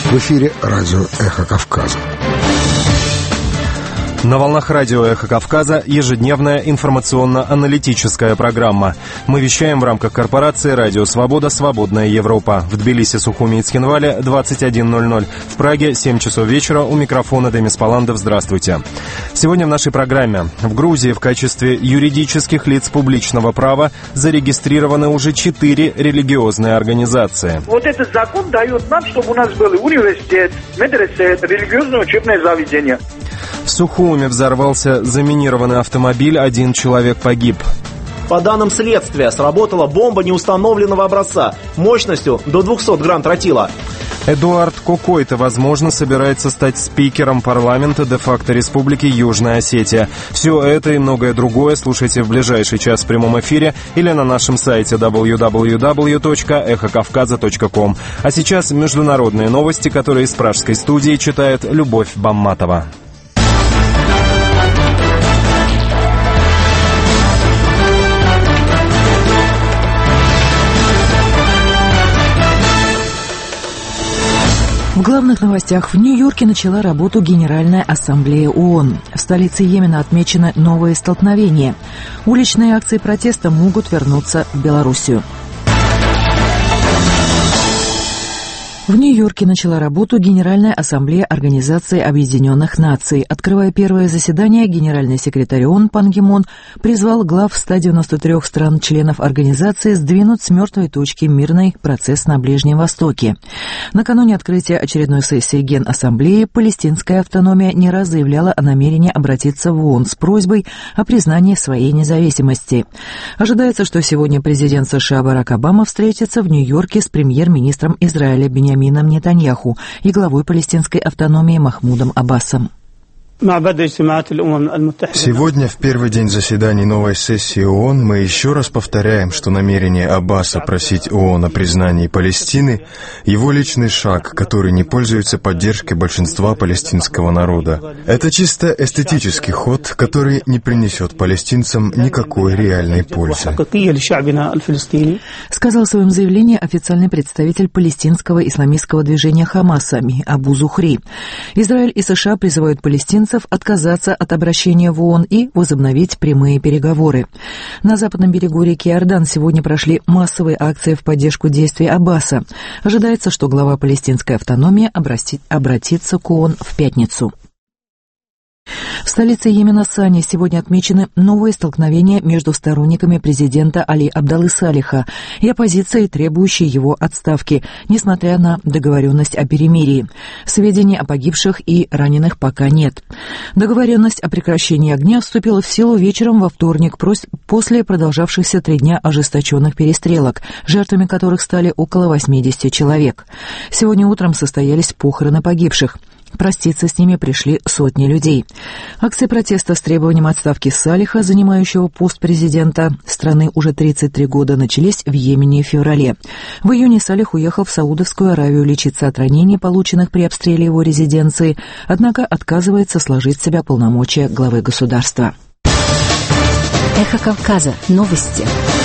В эфире радио «Эхо Кавказа». На волнах радио «Эхо Кавказа» ежедневная информационно-аналитическая программа. Мы вещаем в рамках корпорации «Радио Свобода. Свободная Европа». В Тбилиси, Сухуми и Цхинвале 21:00. В Праге 7 часов вечера. У микрофона Демис Паландов. Здравствуйте. Сегодня в нашей программе. В Грузии в качестве юридических лиц публичного права зарегистрированы уже 4 религиозные организации. Вот этот закон дает нам, чтобы у нас был университет, медресе, религиозное учебное заведение. В Сухуми взорвался заминированный автомобиль, 1 человек погиб. По данным следствия, сработала бомба неустановленного образца мощностью до 200 грамм тротила. Эдуард Кокойто, возможно, собирается стать спикером парламента де-факто Республики Южная Осетия. Все это и многое другое слушайте в ближайший час в прямом эфире или на нашем сайте www.эхокавказа.ком. А сейчас международные новости, которые из пражской студии читает Любовь Бамматова. В главных новостях. В Нью-Йорке начала работу Генеральная ассамблея ООН. В столице Йемена отмечены новые столкновения. Уличные акции протеста могут вернуться в Белоруссию. В Нью-Йорке начала работу Генеральная ассамблея Организации Объединенных Наций. Открывая первое заседание, генеральный секретарь ООН Пан Ги Мун призвал глав 193 стран-членов организации сдвинуть с мертвой точки мирный процесс на Ближнем Востоке. Накануне открытия очередной сессии Генассамблеи палестинская автономия не раз заявляла о намерении обратиться в ООН с просьбой о признании своей независимости. Ожидается, что сегодня президент США Барак Обама встретится в Нью-Йорке с премьер-министром Израиля Беньямином Нетаньяху и главой палестинской автономии Махмудом Аббасом. Сегодня, в первый день заседаний новой сессии ООН, мы еще раз повторяем, что намерение Аббаса просить ООН о признании Палестины – его личный шаг, который не пользуется поддержкой большинства палестинского народа. Это чисто эстетический ход, который не принесет палестинцам никакой реальной пользы. Сказал в своем заявлении официальный представитель палестинского исламистского движения Хамас Абу Зухри. Израиль и США призывают палестинцев отказаться от обращения в ООН и возобновить прямые переговоры. На западном берегу реки Иордан сегодня прошли массовые акции в поддержку действий Аббаса. Ожидается, что глава палестинской автономии обратится к ООН в пятницу. В столице Йемена Сане сегодня отмечены новые столкновения между сторонниками президента Али Абдаллы Салиха и оппозицией, требующей его отставки, несмотря на договоренность о перемирии. Сведений о погибших и раненых пока нет. Договоренность о прекращении огня вступила в силу вечером во вторник после продолжавшихся 3 дня ожесточенных перестрелок, жертвами которых стали около 80 человек. Сегодня утром состоялись похороны погибших. Проститься с ними пришли сотни людей. Акции протеста с требованием отставки Салиха, занимающего пост президента страны уже 33 года, начались в Йемене в феврале. В июне Салих уехал в Саудовскую Аравию лечиться от ранений, полученных при обстреле его резиденции, однако отказывается сложить в себя полномочия главы государства. Эхо Кавказа. Новости.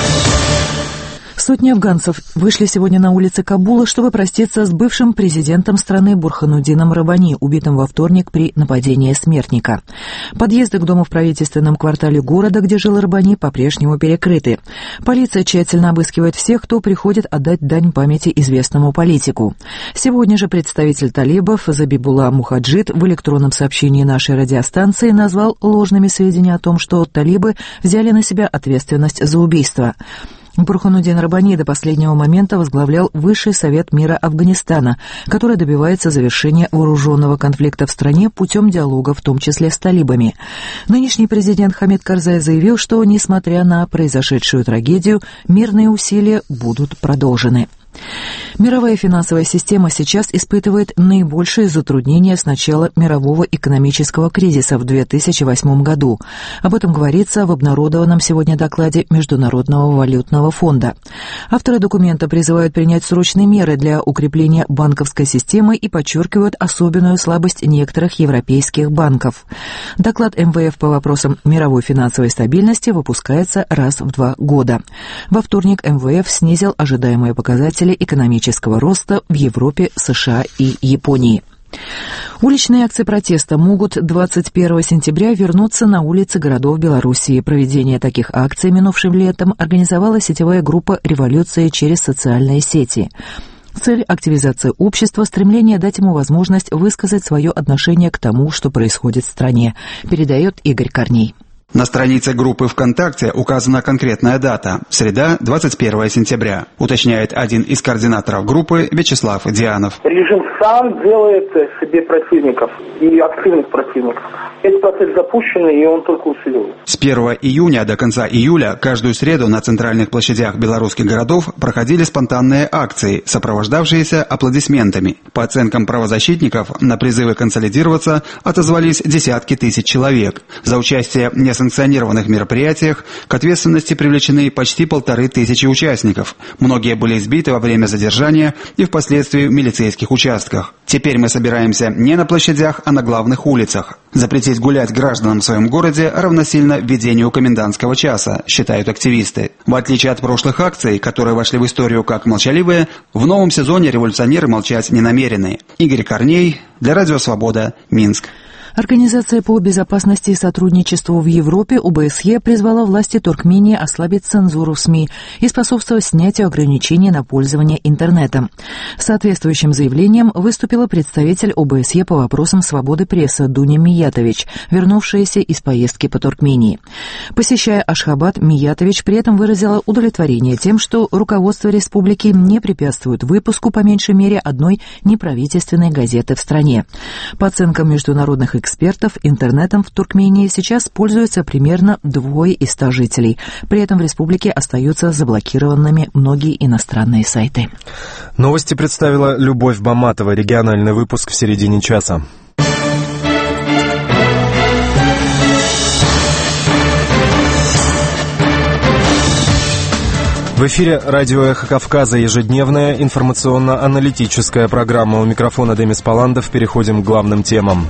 Сотни афганцев вышли сегодня на улицы Кабула, чтобы проститься с бывшим президентом страны Бурхануддином Раббани, убитым во вторник при нападении смертника. Подъезды к дому в правительственном квартале города, где жил Раббани, по-прежнему перекрыты. Полиция тщательно обыскивает всех, кто приходит отдать дань памяти известному политику. Сегодня же представитель талибов Забибулла Мухаджид в электронном сообщении нашей радиостанции назвал ложными сведения о том, что талибы взяли на себя ответственность за убийство. Бурхануддин Раббани до последнего момента возглавлял Высший совет мира Афганистана, который добивается завершения вооруженного конфликта в стране путем диалога, в том числе с талибами. Нынешний президент Хамид Карзай заявил, что, несмотря на произошедшую трагедию, мирные усилия будут продолжены. Мировая финансовая система сейчас испытывает наибольшие затруднения с начала мирового экономического кризиса в 2008 году. Об этом говорится в обнародованном сегодня докладе Международного валютного фонда. Авторы документа призывают принять срочные меры для укрепления банковской системы и подчеркивают особенную слабость некоторых европейских банков. Доклад МВФ по вопросам мировой финансовой стабильности выпускается раз в 2 года. Во вторник МВФ снизил ожидаемые показатели показатели экономического роста в Европе, США и Японии. Уличные акции протеста могут 21 сентября вернуться на улицы городов Белоруссии. Проведение таких акций минувшим летом организовала сетевая группа «Революция через социальные сети». Цель – активизация общества, стремление дать ему возможность высказать свое отношение к тому, что происходит в стране, передает Игорь Корней. На странице группы ВКонтакте указана конкретная дата – среда, 21 сентября, уточняет один из координаторов группы Вячеслав Дианов. Режим сам делает себе противников и активных противников. Этот процесс запущен, и он только усиливается. С 1 июня до конца июля каждую среду на центральных площадях белорусских городов проходили спонтанные акции, сопровождавшиеся аплодисментами. По оценкам правозащитников, на призывы консолидироваться отозвались десятки тысяч человек. За участие в несанкционированных мероприятиях к ответственности привлечены почти 1500 участников. Многие были избиты во время задержания и впоследствии в милицейских участках. Теперь мы собираемся не на площадях, а на главных улицах. Запретить гулять гражданам в своем городе равносильно введению комендантского часа, считают активисты. В отличие от прошлых акций, которые вошли в историю как молчаливые, в новом сезоне революционеры молчать не намерены. Игорь Корней, для Радио Свобода, Минск. Организация по безопасности и сотрудничеству в Европе ОБСЕ призвала власти Туркмении ослабить цензуру в СМИ и способствовать снятию ограничений на пользование интернетом. С соответствующим заявлением выступила представитель ОБСЕ по вопросам свободы прессы Дуня Миятович, вернувшаяся из поездки по Туркмении. Посещая Ашхабад, Миятович при этом выразила удовлетворение тем, что руководство республики не препятствует выпуску по меньшей мере одной неправительственной газеты в стране. По оценкам международных экспертов, интернетом в Туркмении сейчас пользуются примерно 2 из 100 жителей. При этом в республике остаются заблокированными многие иностранные сайты. Новости представила Любовь Баматова. Региональный выпуск в середине часа. В эфире радио «Эхо Кавказа», ежедневная информационно-аналитическая программа. У микрофона Демис Паландов. Переходим к главным темам.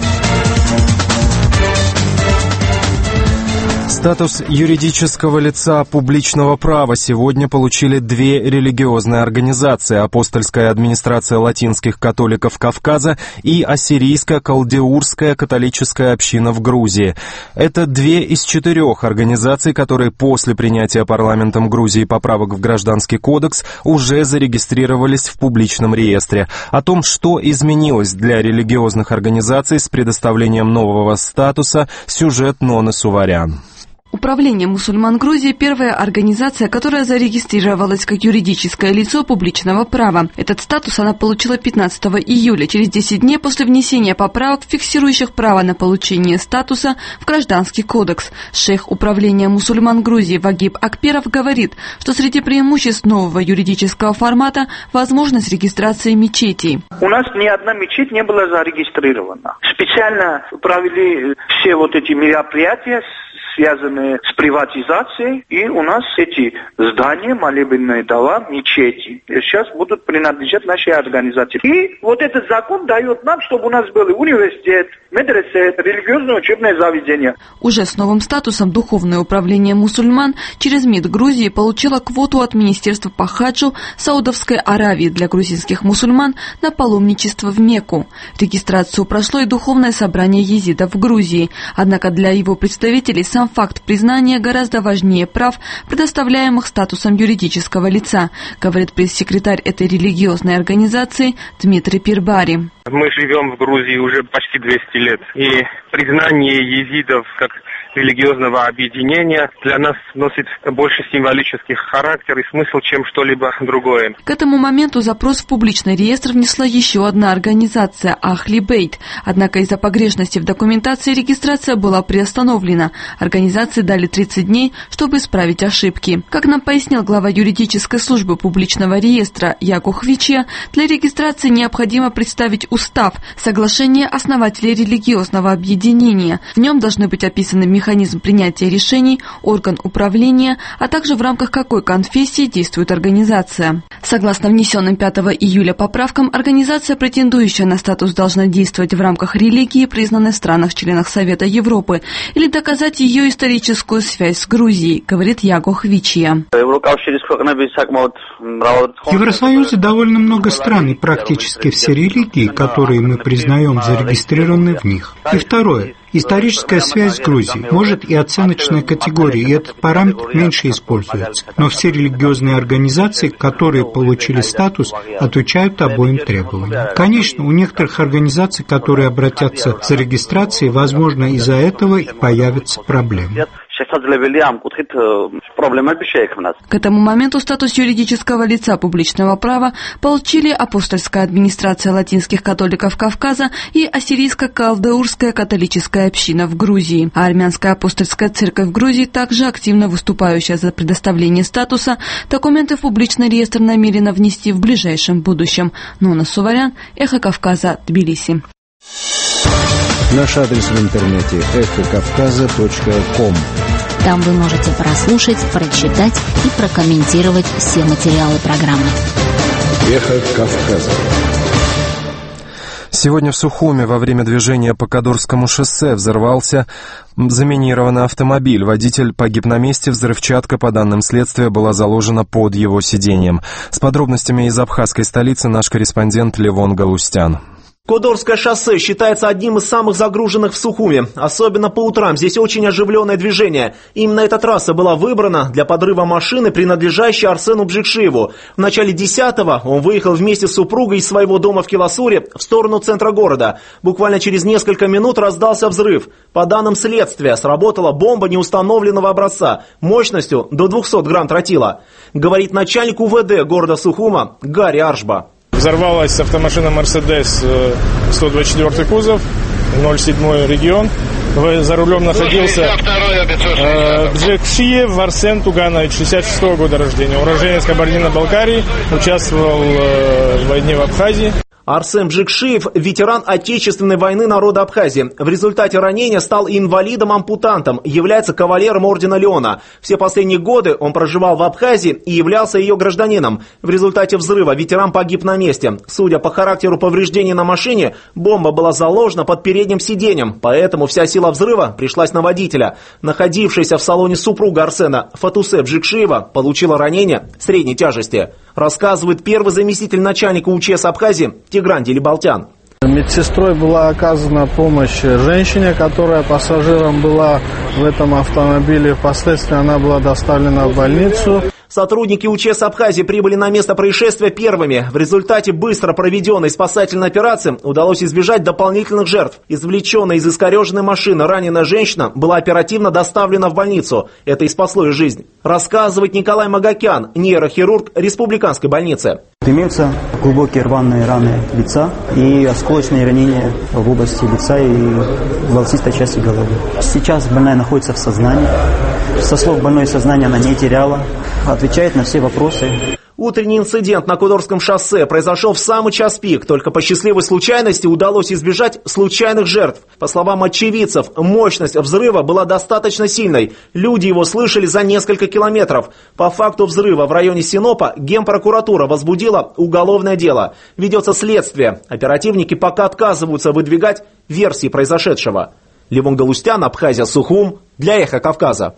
Статус юридического лица публичного права сегодня получили 2 религиозные организации: Апостольская администрация латинских католиков Кавказа и Ассирийско-Калдеурская католическая община в Грузии. Это 2 из 4 организаций, которые после принятия парламентом Грузии поправок в Гражданский кодекс уже зарегистрировались в публичном реестре. О том, что изменилось для религиозных организаций с предоставлением нового статуса, сюжет Ноны Суварян. Управление мусульман Грузии – первая организация, которая зарегистрировалась как юридическое лицо публичного права. Этот статус она получила 15 июля, через 10 дней после внесения поправок, фиксирующих право на получение статуса в Гражданский кодекс. Шейх управления мусульман Грузии Вагиб Акперов говорит, что среди преимуществ нового юридического формата – возможность регистрации мечетей. У нас ни одна мечеть не была зарегистрирована. Специально провели все вот эти мероприятия, связанные с приватизацией, и у нас эти здания, молебенные дома, мечети сейчас будут принадлежать нашей организации. И вот этот закон дает нам, чтобы у нас был университет, медресе, религиозное учебное заведение. Уже с новым статусом Духовное управление мусульман через МИД Грузии получило квоту от Министерства по хаджу Саудовской Аравии для грузинских мусульман на паломничество в Мекку. Регистрацию прошло и Духовное собрание езидов в Грузии. Однако для его представителей сам факт признания гораздо важнее прав, предоставляемых статусом юридического лица, говорит пресс-секретарь этой религиозной организации Дмитрий Пирбари. Мы живем в Грузии уже почти 200 лет, и признание езидов как религиозного объединения для нас носит больше символический характер и смысл, чем что-либо другое. К этому моменту запрос в публичный реестр внесла еще одна организация – Ахли Бейт. Однако из-за погрешности в документации регистрация была приостановлена. Организации дали 30 дней, чтобы исправить ошибки. Как нам пояснил глава юридической службы публичного реестра Яку Хвичья, для регистрации необходимо представить устав, соглашение основателей религиозного объединения. В нем должны быть описаны механизм принятия решений, орган управления, а также в рамках какой конфессии действует организация. Согласно внесенным 5 июля поправкам, организация, претендующая на статус, должна действовать в рамках религии, признанной в странах-членах Совета Европы, или доказать ее историческую связь с Грузией, говорит Яго Хвичия. В Евросоюзе довольно много стран и практически все религии, которые мы признаем, зарегистрированы в них. И второе. Историческая связь с Грузией, может и оценочная категория, и этот параметр меньше используется. Но все религиозные организации, которые получили статус, отвечают обоим требованиям. Конечно, у некоторых организаций, которые обратятся за регистрацией, возможно, из-за этого и появятся проблемы. К этому моменту статус юридического лица публичного права получили Апостольская администрация латинских католиков Кавказа и Ассирийско-Калдеурская католическая община в Грузии. А Армянская апостольская церковь в Грузии, также активно выступающая за предоставление статуса, документы в публичный реестр намерена внести в ближайшем будущем. Нона Суварян, Эхо Кавказа, Тбилиси. Наш адрес в интернете эхокавказа.ком. Там вы можете прослушать, прочитать и прокомментировать все материалы программы. Эхо Кавказа. Сегодня в Сухуми во время движения по Кадурскому шоссе взорвался заминированный автомобиль. Водитель погиб на месте, взрывчатка, по данным следствия, была заложена под его сиденьем. С подробностями из абхазской столицы наш корреспондент Левон Галустян. Кодорское шоссе считается одним из самых загруженных в Сухуми. Особенно по утрам. Здесь очень оживленное движение. Именно эта трасса была выбрана для подрыва машины, принадлежащей Арсену Бжикшиеву. В начале 10-го он выехал вместе с супругой из своего дома в Киласуре в сторону центра города. Буквально через несколько минут раздался взрыв. По данным следствия, сработала бомба неустановленного образца мощностью до 200 грамм тротила. Говорит начальник УВД города Сухума Гарри Аршба. Взорвалась автомашина «Мерседес», 124 кузов, 07 регион. За рулем находился Бжикшиев Арсен Туганович, 66 года рождения. Уроженец Кабардино-Балкарии, участвовал в войне в Абхазии. Арсен Бжикшиев – ветеран Отечественной войны народа Абхазии. В результате ранения стал инвалидом-ампутантом, является кавалером ордена Леона. Все последние годы он проживал в Абхазии и являлся ее гражданином. В результате взрыва ветеран погиб на месте. Судя по характеру повреждений на машине, бомба была заложена под передним сиденьем, поэтому вся сила взрыва пришлась на водителя. Находившаяся в салоне супруга Арсена Фатусе Бжикшиева получила ранение средней тяжести. Рассказывает первый заместитель начальника УЧС Абхазии Тигран Делибалтян. Медсестрой была оказана помощь женщине, которая пассажиром была в этом автомобиле. Впоследствии она была доставлена в больницу. Сотрудники УЧС Абхазии прибыли на место происшествия первыми. В результате быстро проведенной спасательной операции удалось избежать дополнительных жертв. Извлеченная из искореженной машины раненая женщина была оперативно доставлена в больницу. Это и спасло ее жизнь. Рассказывает Николай Магакян, нейрохирург республиканской больницы. Имеются глубокие рваные раны лица и осколочные ранения в области лица и волосистой части головы. Сейчас больная находится в сознании. Со слов больной, сознание она не теряла, отвечает на все вопросы. Утренний инцидент на Кодорском шоссе произошел в самый час пик. Только по счастливой случайности удалось избежать случайных жертв. По словам очевидцев, мощность взрыва была достаточно сильной. Люди его слышали за несколько километров. По факту взрыва в районе Синопа Генпрокуратура возбудила уголовное дело. Ведется следствие. Оперативники пока отказываются выдвигать версии произошедшего. Левон Галустян, Абхазия, Сухум, для Эхо Кавказа.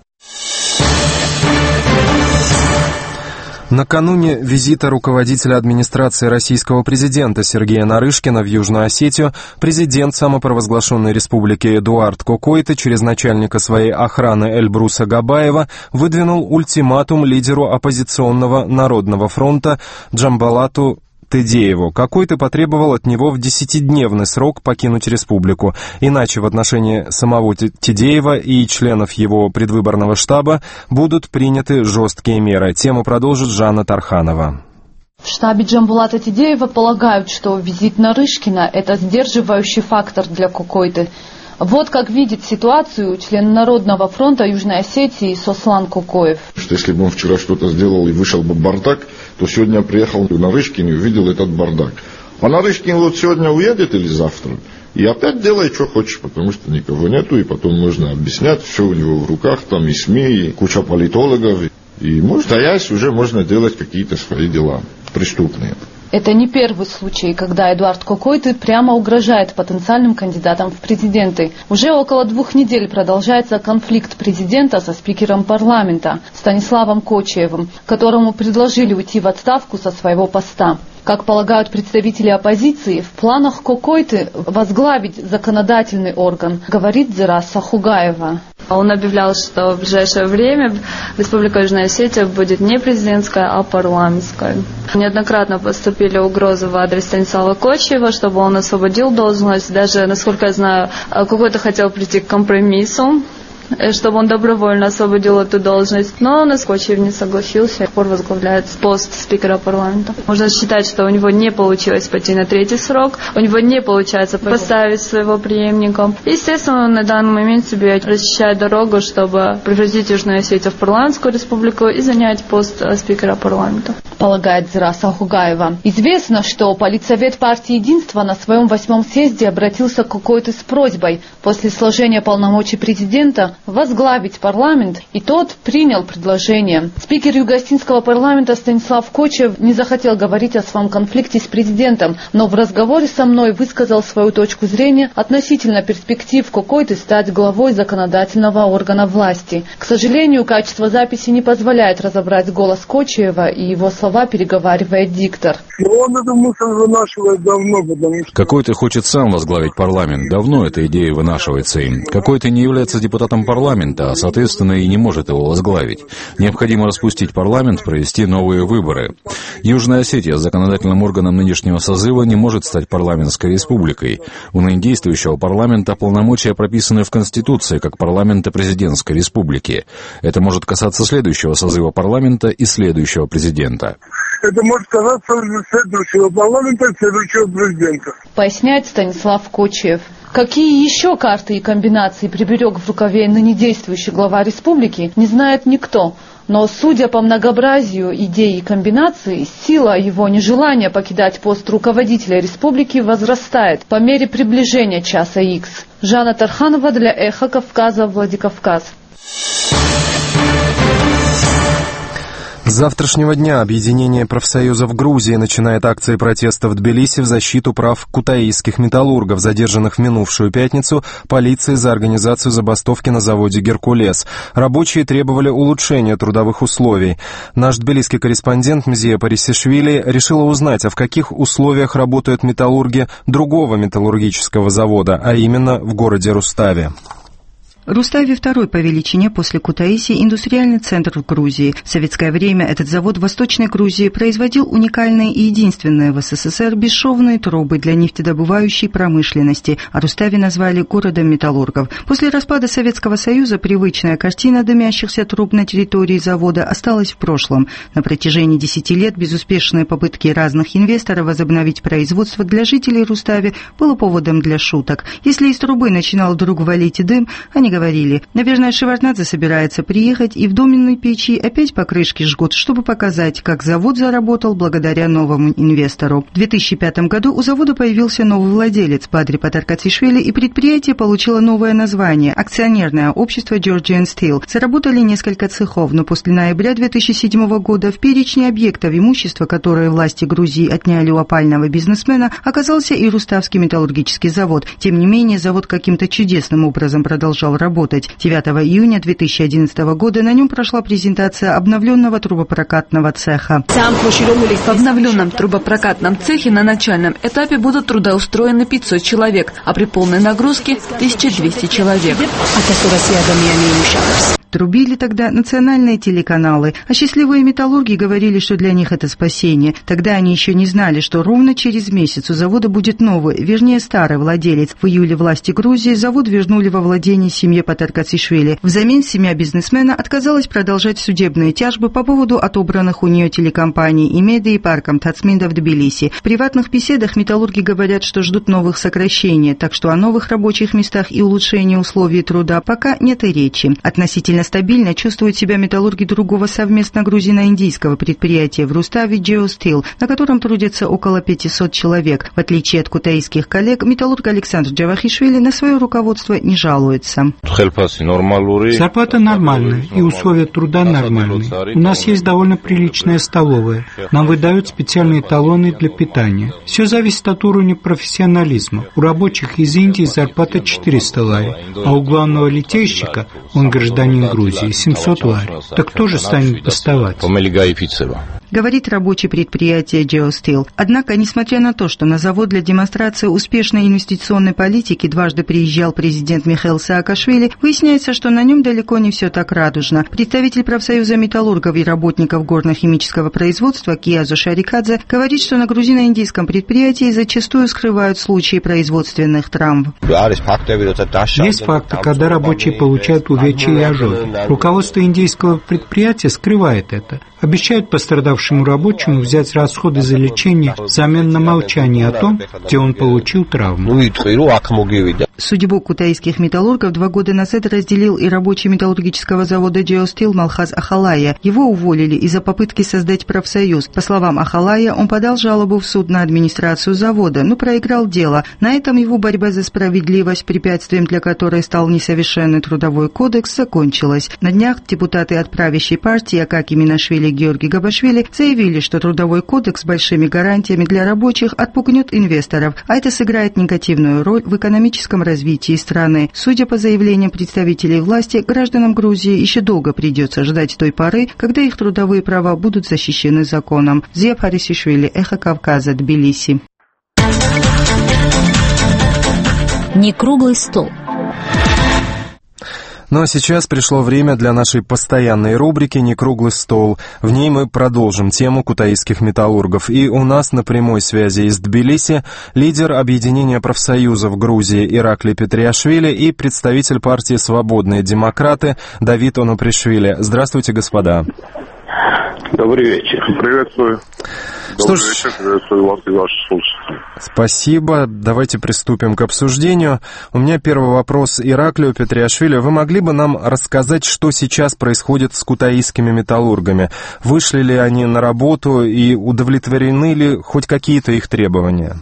Накануне визита руководителя администрации российского президента Сергея Нарышкина в Южную Осетию президент самопровозглашенной республики Эдуард Кокойто через начальника своей охраны Эльбруса Габаева выдвинул ультиматум лидеру оппозиционного Народного фронта Джамбалату Тедееву. Кокойто потребовал от него в 10-дневный срок покинуть республику. Иначе в отношении самого Тедеева и членов его предвыборного штаба будут приняты жесткие меры. Тему продолжит Жанна Тарханова. В штабе Джамбулата Тедеева полагают, что визит Нарышкина – это сдерживающий фактор для Кокойто. Вот как видит ситуацию член Народного фронта Южной Осетии Сослан Кокоев. Что если бы он вчера что-то сделал и вышел бы бардак, то сегодня приехал Нарышкин и увидел этот бардак. А Нарышкин вот сегодня уедет или завтра, и опять делай, что хочешь, потому что никого нету, и потом можно объяснять, все у него в руках, там и СМИ, и куча политологов, и стоясь уже можно делать какие-то свои дела преступные. Это не первый случай, когда Эдуард Кокойты прямо угрожает потенциальным кандидатам в президенты. Уже около 2 недель продолжается конфликт президента со спикером парламента Станиславом Кочиевым, которому предложили уйти в отставку со своего поста. Как полагают представители оппозиции, в планах Кокойты возглавить законодательный орган, говорит Зираса Хугаева. Он объявлял, что в ближайшее время Республика Южная Осетия будет не президентская, а парламентская. Неоднократно поступили угрозы в адрес Станислава Кочиева, чтобы он освободил должность. Даже, насколько я знаю, Кокойты хотел прийти к компромиссу, чтобы он добровольно освободил эту должность. Но Кочиев не согласился, до сих пор возглавляет пост спикера парламента. Можно считать, что у него не получилось пойти на 3-й срок, у него не получается поставить своего преемника. Естественно, он на данный момент себе расчищает дорогу, чтобы превратить Южную Осетию в парламентскую республику и занять пост спикера парламента. Полагает Зираса Хугаева. Известно, что Политсовет партии «Единство» на своем 8-м съезде обратился к Кокойты с просьбой после сложения полномочий президента возглавить парламент, и тот принял предложение. Спикер Юго-Осетинского парламента Станислав Кочиев не захотел говорить о своем конфликте с президентом, но в разговоре со мной высказал свою точку зрения относительно перспектив Кокойты стать главой законодательного органа власти. К сожалению, качество записи не позволяет разобрать голос Кочиева, и его слова переговаривает диктор. Он эту мысль вынашивает давно, потому что... Кокойты хочет сам возглавить парламент. Давно эта идея вынашивается им. Кокойты не является депутатом парламента, а, соответственно, и не может его возглавить. Необходимо распустить парламент, провести новые выборы. Южная Осетия с законодательным органом нынешнего созыва не может стать парламентской республикой. У ныне действующего парламента полномочия прописаны в Конституции как парламента президентской республики. Это может касаться следующего созыва парламента и следующего президента. Это может касаться следующего парламента и следующего президента. Поясняет Станислав Кочиев. Какие еще карты и комбинации приберег в рукаве ныне действующий глава республики, не знает никто. Но, судя по многообразию идей и комбинаций, сила его нежелания покидать пост руководителя республики возрастает по мере приближения часа Х. Жанна Тарханова для Эхо Кавказа, Владикавказ. С завтрашнего дня объединение профсоюзов Грузии начинает акции протеста в Тбилиси в защиту прав кутаисских металлургов, задержанных в минувшую пятницу полицией за организацию забастовки на заводе «Геркулес». Рабочие требовали улучшения трудовых условий. Наш тбилисский корреспондент Мзия Парисишвили решила узнать, а в каких условиях работают металлурги другого металлургического завода, а именно в городе Руставе. Рустави – второй по величине после Кутаиси индустриальный центр в Грузии. В советское время этот завод в Восточной Грузии производил уникальные и единственные в СССР бесшовные трубы для нефтедобывающей промышленности, а Рустави назвали городом металлургов. После распада Советского Союза привычная картина дымящихся труб на территории завода осталась в прошлом. На протяжении 10 лет безуспешные попытки разных инвесторов возобновить производство для жителей Рустави было поводом для шуток. Если из трубы начинал вдруг валить дым, они говорили: наверное, Шеварднадзе собирается приехать, и в доменной печи опять покрышки жгут, чтобы показать, как завод заработал благодаря новому инвестору. В 2005 году у завода появился новый владелец Бадри Патаркацишвили, и предприятие получило новое название – акционерное общество Georgian Steel. Заработали несколько цехов, но после ноября 2007 года в перечне объектов имущества, которые власти Грузии отняли у опального бизнесмена, оказался и Руставский металлургический завод. Тем не менее, завод каким-то чудесным образом продолжал работать. 9 июня 2011 года на нем прошла презентация обновленного трубопрокатного цеха. В обновленном трубопрокатном цехе на начальном этапе будут трудоустроены 500 человек, а при полной нагрузке 1200 человек. Трубили тогда национальные телеканалы, а счастливые металлурги говорили, что для них это спасение. Тогда они еще не знали, что ровно через месяц у завода будет новый, вернее старый владелец. В июле власти Грузии завод вернули во владение семье Патаркацишвили. Взамен семья бизнесмена отказалась продолжать судебные тяжбы по поводу отобранных у нее телекомпаний «Имеда» и «Парком Тацминда» в Тбилиси. В приватных беседах металлурги говорят, что ждут новых сокращений, так что о новых рабочих местах и улучшении условий труда пока нет и речи. Относительно Относительно стабильно чувствуют себя металлурги другого совместно грузино-индийского предприятия в Руставе Geosteel, на котором трудятся около 500 человек. В отличие от кутаисских коллег, металлург Александр Джавахишвили на свое руководство не жалуется. Зарплата нормальная и условия труда нормальные. У нас есть довольно приличная столовая. Нам выдают специальные талоны для питания. Все зависит от уровня профессионализма. У рабочих из Индии зарплата 400 лари, а у главного литейщика, он гражданин Грузии, 700 лари. Так кто же станет бастовать? Говорит рабочий предприятия Geosteel. Однако, несмотря на то, что на завод для демонстрации успешной инвестиционной политики дважды приезжал президент Михаил Саакашвили, выясняется, что на нем далеко не все так радужно. Представитель профсоюза металлургов и работников горно-химического производства Киязу Шарикадзе говорит, что на грузино-индийском предприятии зачастую скрывают случаи производственных травм. Есть факты, когда рабочие получают увечья и ожоги. Руководство индийского предприятия скрывает это. Обещают пострадавшему рабочему взять расходы за лечение взамен на молчание о том, где он получил травму. Судьбу кутаисских металлургов 2 года назад разделил и рабочий металлургического завода Geosteel Малхаз Ахалая. Его уволили из-за попытки создать профсоюз. По словам Ахалая, он подал жалобу в суд на администрацию завода, но проиграл дело. На этом его борьба за справедливость, препятствием для которой стал несовершенный трудовой кодекс, закончилась. На днях депутаты от правящей партии Акаки Минашвили и Георгий Габашвили заявили, что трудовой кодекс с большими гарантиями для рабочих отпугнет инвесторов, а это сыграет негативную роль в экономическом развитии страны. Судя по заявлениям представителей власти, гражданам Грузии еще долго придется ждать той поры, когда их трудовые права будут защищены законом. Зия Парисишвили, Эхо Кавказа, Тбилиси. Не круглый стол. Ну а сейчас пришло время для нашей постоянной рубрики «Не круглый стол». В ней мы продолжим тему кутаисских металлургов. И у нас на прямой связи из Тбилиси лидер объединения профсоюзов Грузии Ираклий Петриашвили и представитель партии «Свободные демократы» Давид Онопришвили. Здравствуйте, господа. Добрый вечер. Приветствую. Добрый вечер. Приветствую вас и ваших слушателей. Спасибо. Давайте приступим к обсуждению. У меня первый вопрос Ираклию Петриашвили. Вы могли бы нам рассказать, что сейчас происходит с кутаисскими металлургами? Вышли ли они на работу и удовлетворены ли хоть какие-то их требования?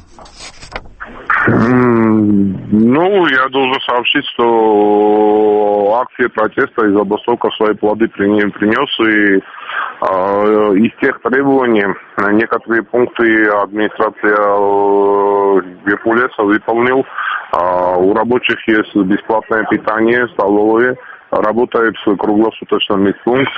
Ну, я должен сообщить, что акция протеста и забастовка свои плоды принес, и из тех требований некоторые пункты администрация Геркулеса выполнил. У рабочих есть бесплатное питание, столовые, работает круглосуточный медпункт,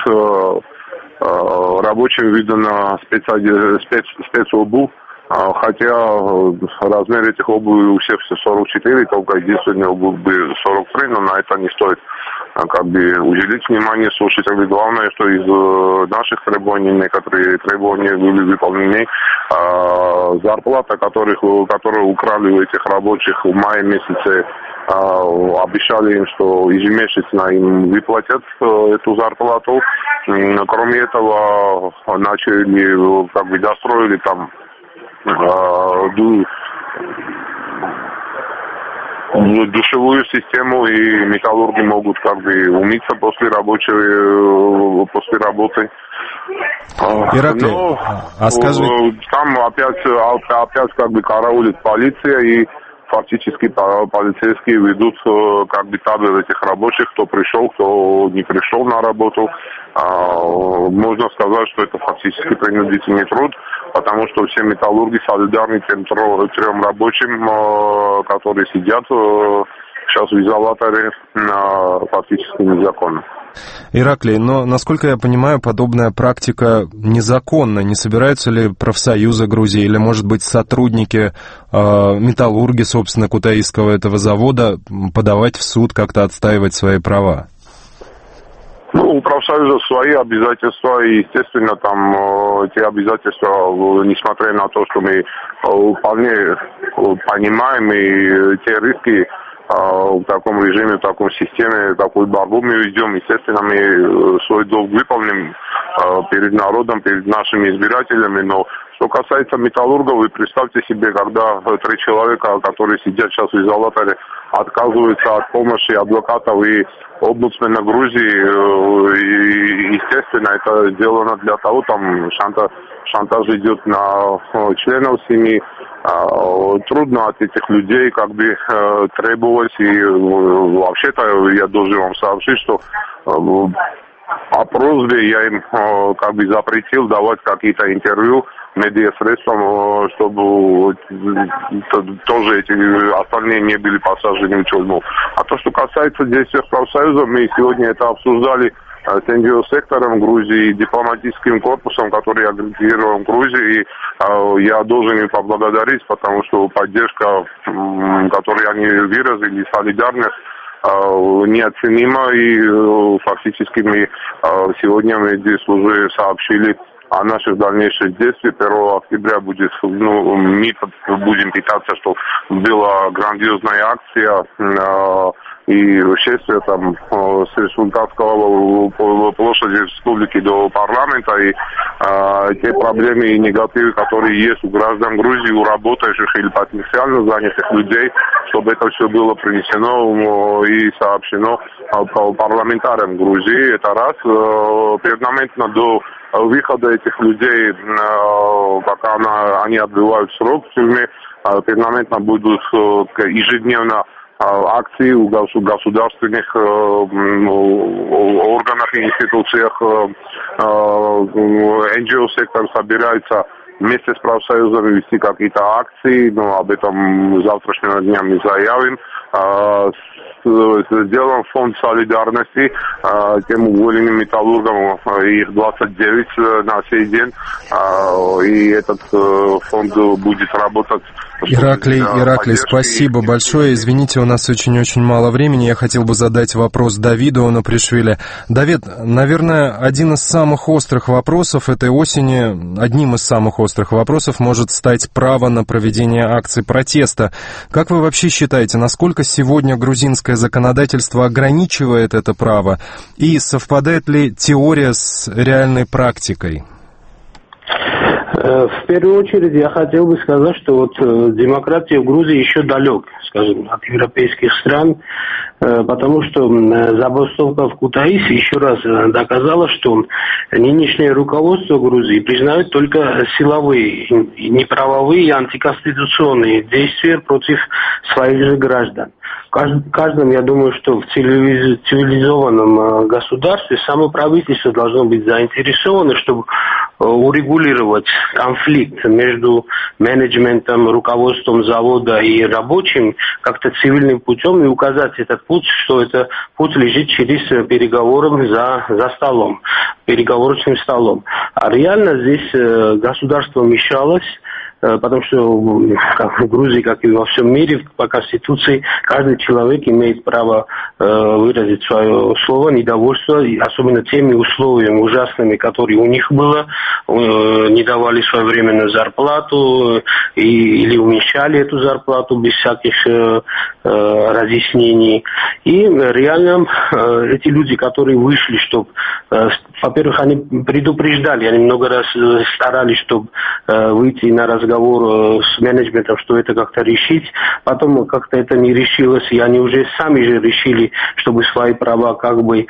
рабочим видно спецобувь. Хотя размер этих обуви у всех все 44, только единственная обувь 43, но на это не стоит уделить внимание слушателей. Главное, что из наших требований некоторые требования были выполнены. Зарплата, которую украли у этих рабочих в мае месяце, обещали им, что ежемесячно им выплатят эту зарплату. Кроме этого, начали, достроили там душевую систему, и металлурги могут умыться после работы. Ираклий, там опять караулит полиция, и фактически полицейские ведут табель этих рабочих, кто пришел, кто не пришел на работу. Можно сказать, что это фактически принудительный труд, потому что все металлурги солидарны тем 3 рабочим, которые сидят сейчас в изоляторе фактически незаконно. Ираклий, но, насколько я понимаю, подобная практика незаконна. Не собираются ли профсоюзы Грузии или, может быть, сотрудники, металлурги, собственно, кутаисского этого завода подавать в суд, как-то отстаивать свои права? У профсоюзов свои обязательства, и, естественно, там эти обязательства, несмотря на то, что мы вполне понимаем, и те риски в таком режиме, в такой системе, такую борьбу мы ведем, естественно, мы свой долг выполним перед народом, перед нашими избирателями, но Что касается металлургов, вы представьте себе, когда 3 человека, которые сидят сейчас в изоляторе, отказываются от помощи адвокатов и омбудсмена Грузии, и, естественно, это сделано для того, там шантаж идет на членов семьи. Трудно от этих людей как бы требовать, и вообще-то я должен вам сообщить, что по просьбе я им как бы запретил давать какие-то интервью медиасредствам, чтобы тоже эти остальные не были посажены в тюрьму. А то, что касается действий профсоюзов, мы сегодня это обсуждали с NGO-сектором Грузии и дипломатическим корпусом, который агрегирован в Грузии. И я должен им поблагодарить, потому что поддержка, которую они выразили, солидарность, неоценима, и фактически мы сегодня медиаслужбы сообщили о наших дальнейших действиях. 1 октября будет, мы будем питаться, что была грандиозная акция и шествие там с Республиканского площади республики до парламента, и те проблемы и негативы, которые есть у граждан Грузии, у работающих или потенциально занятых людей, чтобы это все было принесено и сообщено парламентариям Грузии. Это раз. Перманентно до выхода этих людей, пока они отбывают срок в тюрьме, перманентно будут ежедневно акции у государственных органах и институциях. NGO-сектор собирается вместе с профсоюзами вести какие-то акции, но об этом завтрашнего дня мы заявим. Сделан фонд солидарности тем уволенным металлургам, их 29 на сей день, и этот фонд будет работать. Ираклий, спасибо большое. Извините, у нас очень-очень мало времени. Я хотел бы задать вопрос Давиду Онопришвили. Давид, наверное, один из самых острых вопросов этой осени, одним из самых острых вопросов может стать право на проведение акций протеста. Как вы вообще считаете, насколько сегодня грузинское законодательство ограничивает это право, и совпадает ли теория с реальной практикой? В первую очередь я хотел бы сказать, что вот демократия в Грузии еще далек, скажем, от европейских стран, потому что забастовка в Кутаиси еще раз доказала, что нынешнее руководство Грузии признает только силовые, неправовые и антиконституционные действия против своих же граждан. В каждом, я думаю, что в цивилизованном государстве само правительство должно быть заинтересовано, чтобы урегулировать конфликт между менеджментом, руководством завода и рабочим как-то цивильным путем и указать этот путь, что этот путь лежит через переговоры за столом, переговорочным столом. А реально здесь государство мешалось, потому что в Грузии, как и во всем мире, по Конституции, каждый человек имеет право выразить свое слово, недовольство, особенно теми условиями ужасными, которые у них было, не давали своевременную зарплату или уменьшали эту зарплату без всяких разъяснений. И реально эти люди, которые вышли, чтобы, во-первых, они предупреждали, они много раз старались, чтобы выйти на разговор с менеджментом, что это как-то решить. Потом как-то это не решилось, и они уже сами же решили, чтобы свои права как бы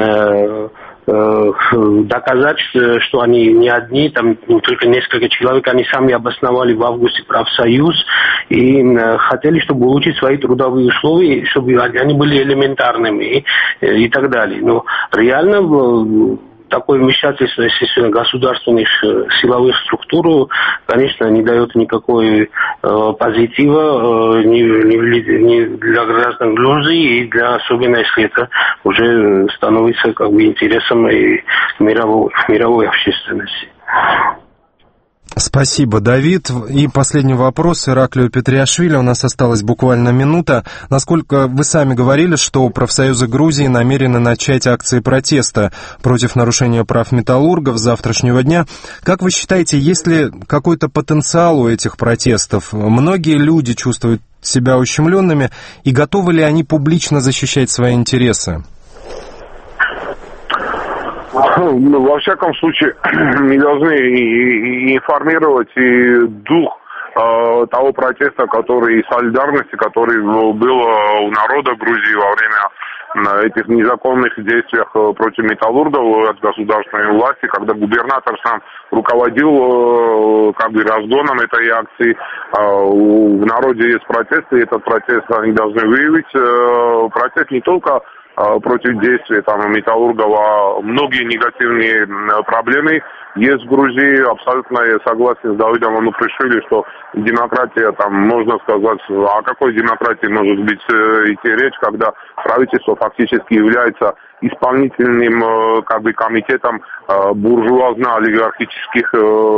доказать, что они не одни, там только несколько человек, они сами обосновали в августе профсоюз и хотели, чтобы улучшить свои трудовые условия, чтобы они были элементарными и так далее. Но реально такое вмешательство, естественно, государственных силовых структур, конечно, не дает никакой позитива ни для граждан Грузии, и особенно если это уже становится как бы интересом и мировой общественности. Спасибо, Давид. И последний вопрос Ираклию Петриашвили. У нас осталась буквально минута. Насколько вы сами говорили, что профсоюзы Грузии намерены начать акции протеста против нарушения прав металлургов с завтрашнего дня. Как вы считаете, есть ли какой-то потенциал у этих протестов? Многие люди чувствуют себя ущемленными, и готовы ли они публично защищать свои интересы? Во всяком случае, мы должны информировать и дух того протеста, и солидарности, который был у народа Грузии во время этих незаконных действий против металлургов от государственной власти, когда губернатор сам руководил разгоном этой акции. В народе есть протест, и этот протест они должны выявить. Протест не только против действий металлургов, а многие негативные проблемы есть в Грузии. Абсолютно я согласен с Давидом Анупришвили, что демократия, можно сказать, о какой демократии может быть идти речь, когда правительство фактически является исполнительным комитетом буржуазно-олигархических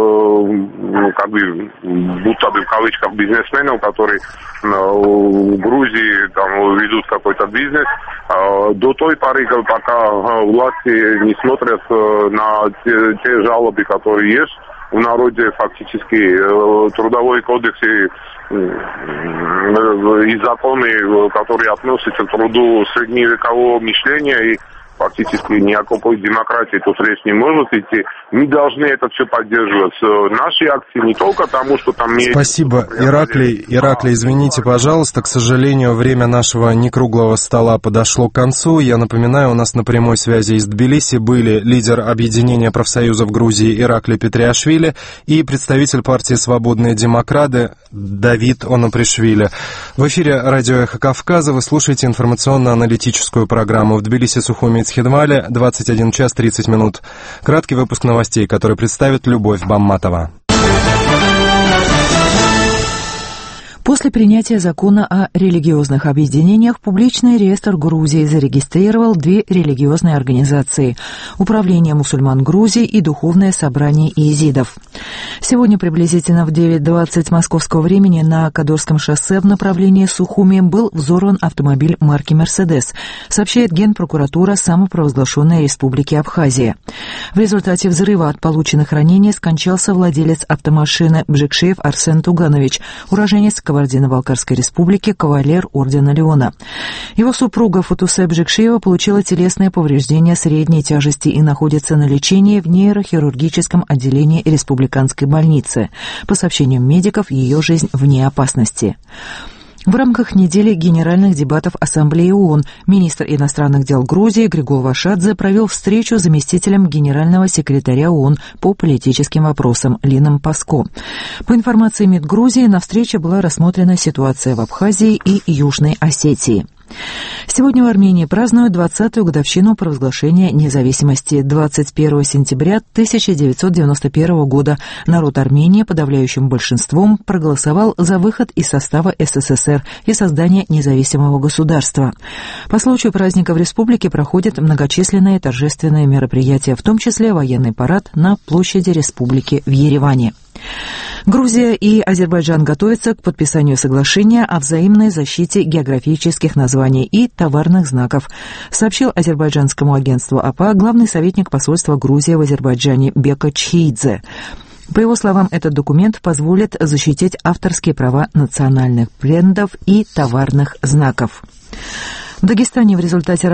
будто бы в кавычках бизнесменов, которые в Грузии ведут какой-то бизнес. До той поры, пока власти не смотрят на те жалобы, которые есть в народе, фактически трудовой кодекс и законы, которые относятся к труду средневекового мышления, и фактически ни о какой демократии тут речь не может идти. Мы должны это все поддерживать. Наши акции не только тому, что там... Спасибо, Ираклий, извините, пожалуйста, к сожалению, время нашего некруглого стола подошло к концу. Я напоминаю, у нас на прямой связи из Тбилиси были лидер Объединения профсоюзов Грузии Ираклий Петриашвили и представитель партии «Свободные демократы» Давид Онопришвили. В эфире радио «Эхо Кавказа» вы слушаете информационно-аналитическую программу в Тбилиси, Сухуми, Цхинвале, 21 час 30 минут. Краткий выпуск новостей, который представит Любовь Бамматова. После принятия закона о религиозных объединениях публичный реестр Грузии зарегистрировал две религиозные организации – Управление мусульман Грузии и Духовное собрание иезидов. Сегодня приблизительно в 9:20 московского времени на Кадорском шоссе в направлении Сухуми был взорван автомобиль марки «Мерседес», сообщает Генпрокуратура самопровозглашенной Республики Абхазия. В результате взрыва от полученных ранений скончался владелец автомашины Бжекшиев Арсен Туганович, уроженец Кабардино-Балкарской республики, кавалер ордена Леона. Его супруга Футусе Бжекшиева получила телесные повреждения средней тяжести и находится на лечении в нейрохирургическом отделении республиканской больницы. По сообщениям медиков, ее жизнь вне опасности. В рамках недели генеральных дебатов Ассамблеи ООН министр иностранных дел Грузии Григол Вашадзе провел встречу с заместителем генерального секретаря ООН по политическим вопросам Лином Паско. По информации МИД Грузии, на встрече была рассмотрена ситуация в Абхазии и Южной Осетии. Сегодня в Армении празднуют 20-ю годовщину провозглашения независимости. 21 сентября 1991 года народ Армении подавляющим большинством проголосовал за выход из состава СССР и создание независимого государства. По случаю праздника в республике проходят многочисленные торжественные мероприятия, в том числе военный парад на площади республики в Ереване. Грузия и Азербайджан готовятся к подписанию соглашения о взаимной защите географических названий и товарных знаков, сообщил азербайджанскому агентству АПА главный советник посольства Грузии в Азербайджане Бека Чхейдзе. По его словам, этот документ позволит защитить авторские права национальных брендов и товарных знаков. В Дагестане в результате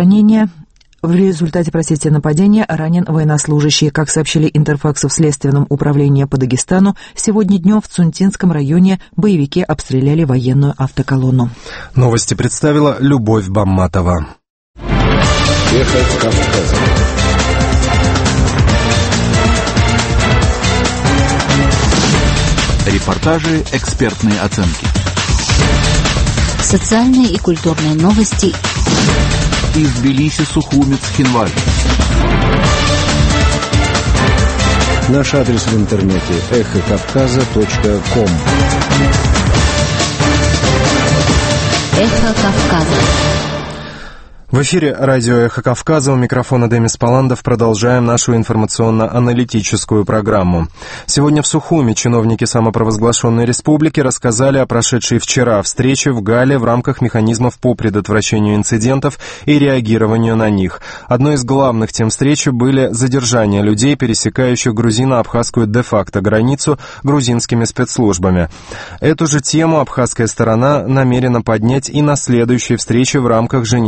нападения ранен военнослужащий. Как сообщили Интерфаксу в Следственном управлении по Дагестану, сегодня днем в Цунтинском районе боевики обстреляли военную автоколонну. Новости представила Любовь Бамматова. Эхо Кавказа. Репортажи, экспертные оценки. Социальные и культурные новости. Из Тбилиси, Сухуми, Цхинвале. Наш адрес в интернете эхокавказа.ком. Эхо Кавказа. В эфире радио «Эхо Кавказа», у микрофона Демис Паландов. Продолжаем нашу информационно-аналитическую программу. Сегодня в Сухуми чиновники самопровозглашенной республики рассказали о прошедшей вчера встрече в Гале в рамках механизмов по предотвращению инцидентов и реагированию на них. Одной из главных тем встречи были задержания людей, пересекающих грузино-абхазскую де-факто границу грузинскими спецслужбами. Эту же тему абхазская сторона намерена поднять и на следующей встрече в рамках женевских дискуссий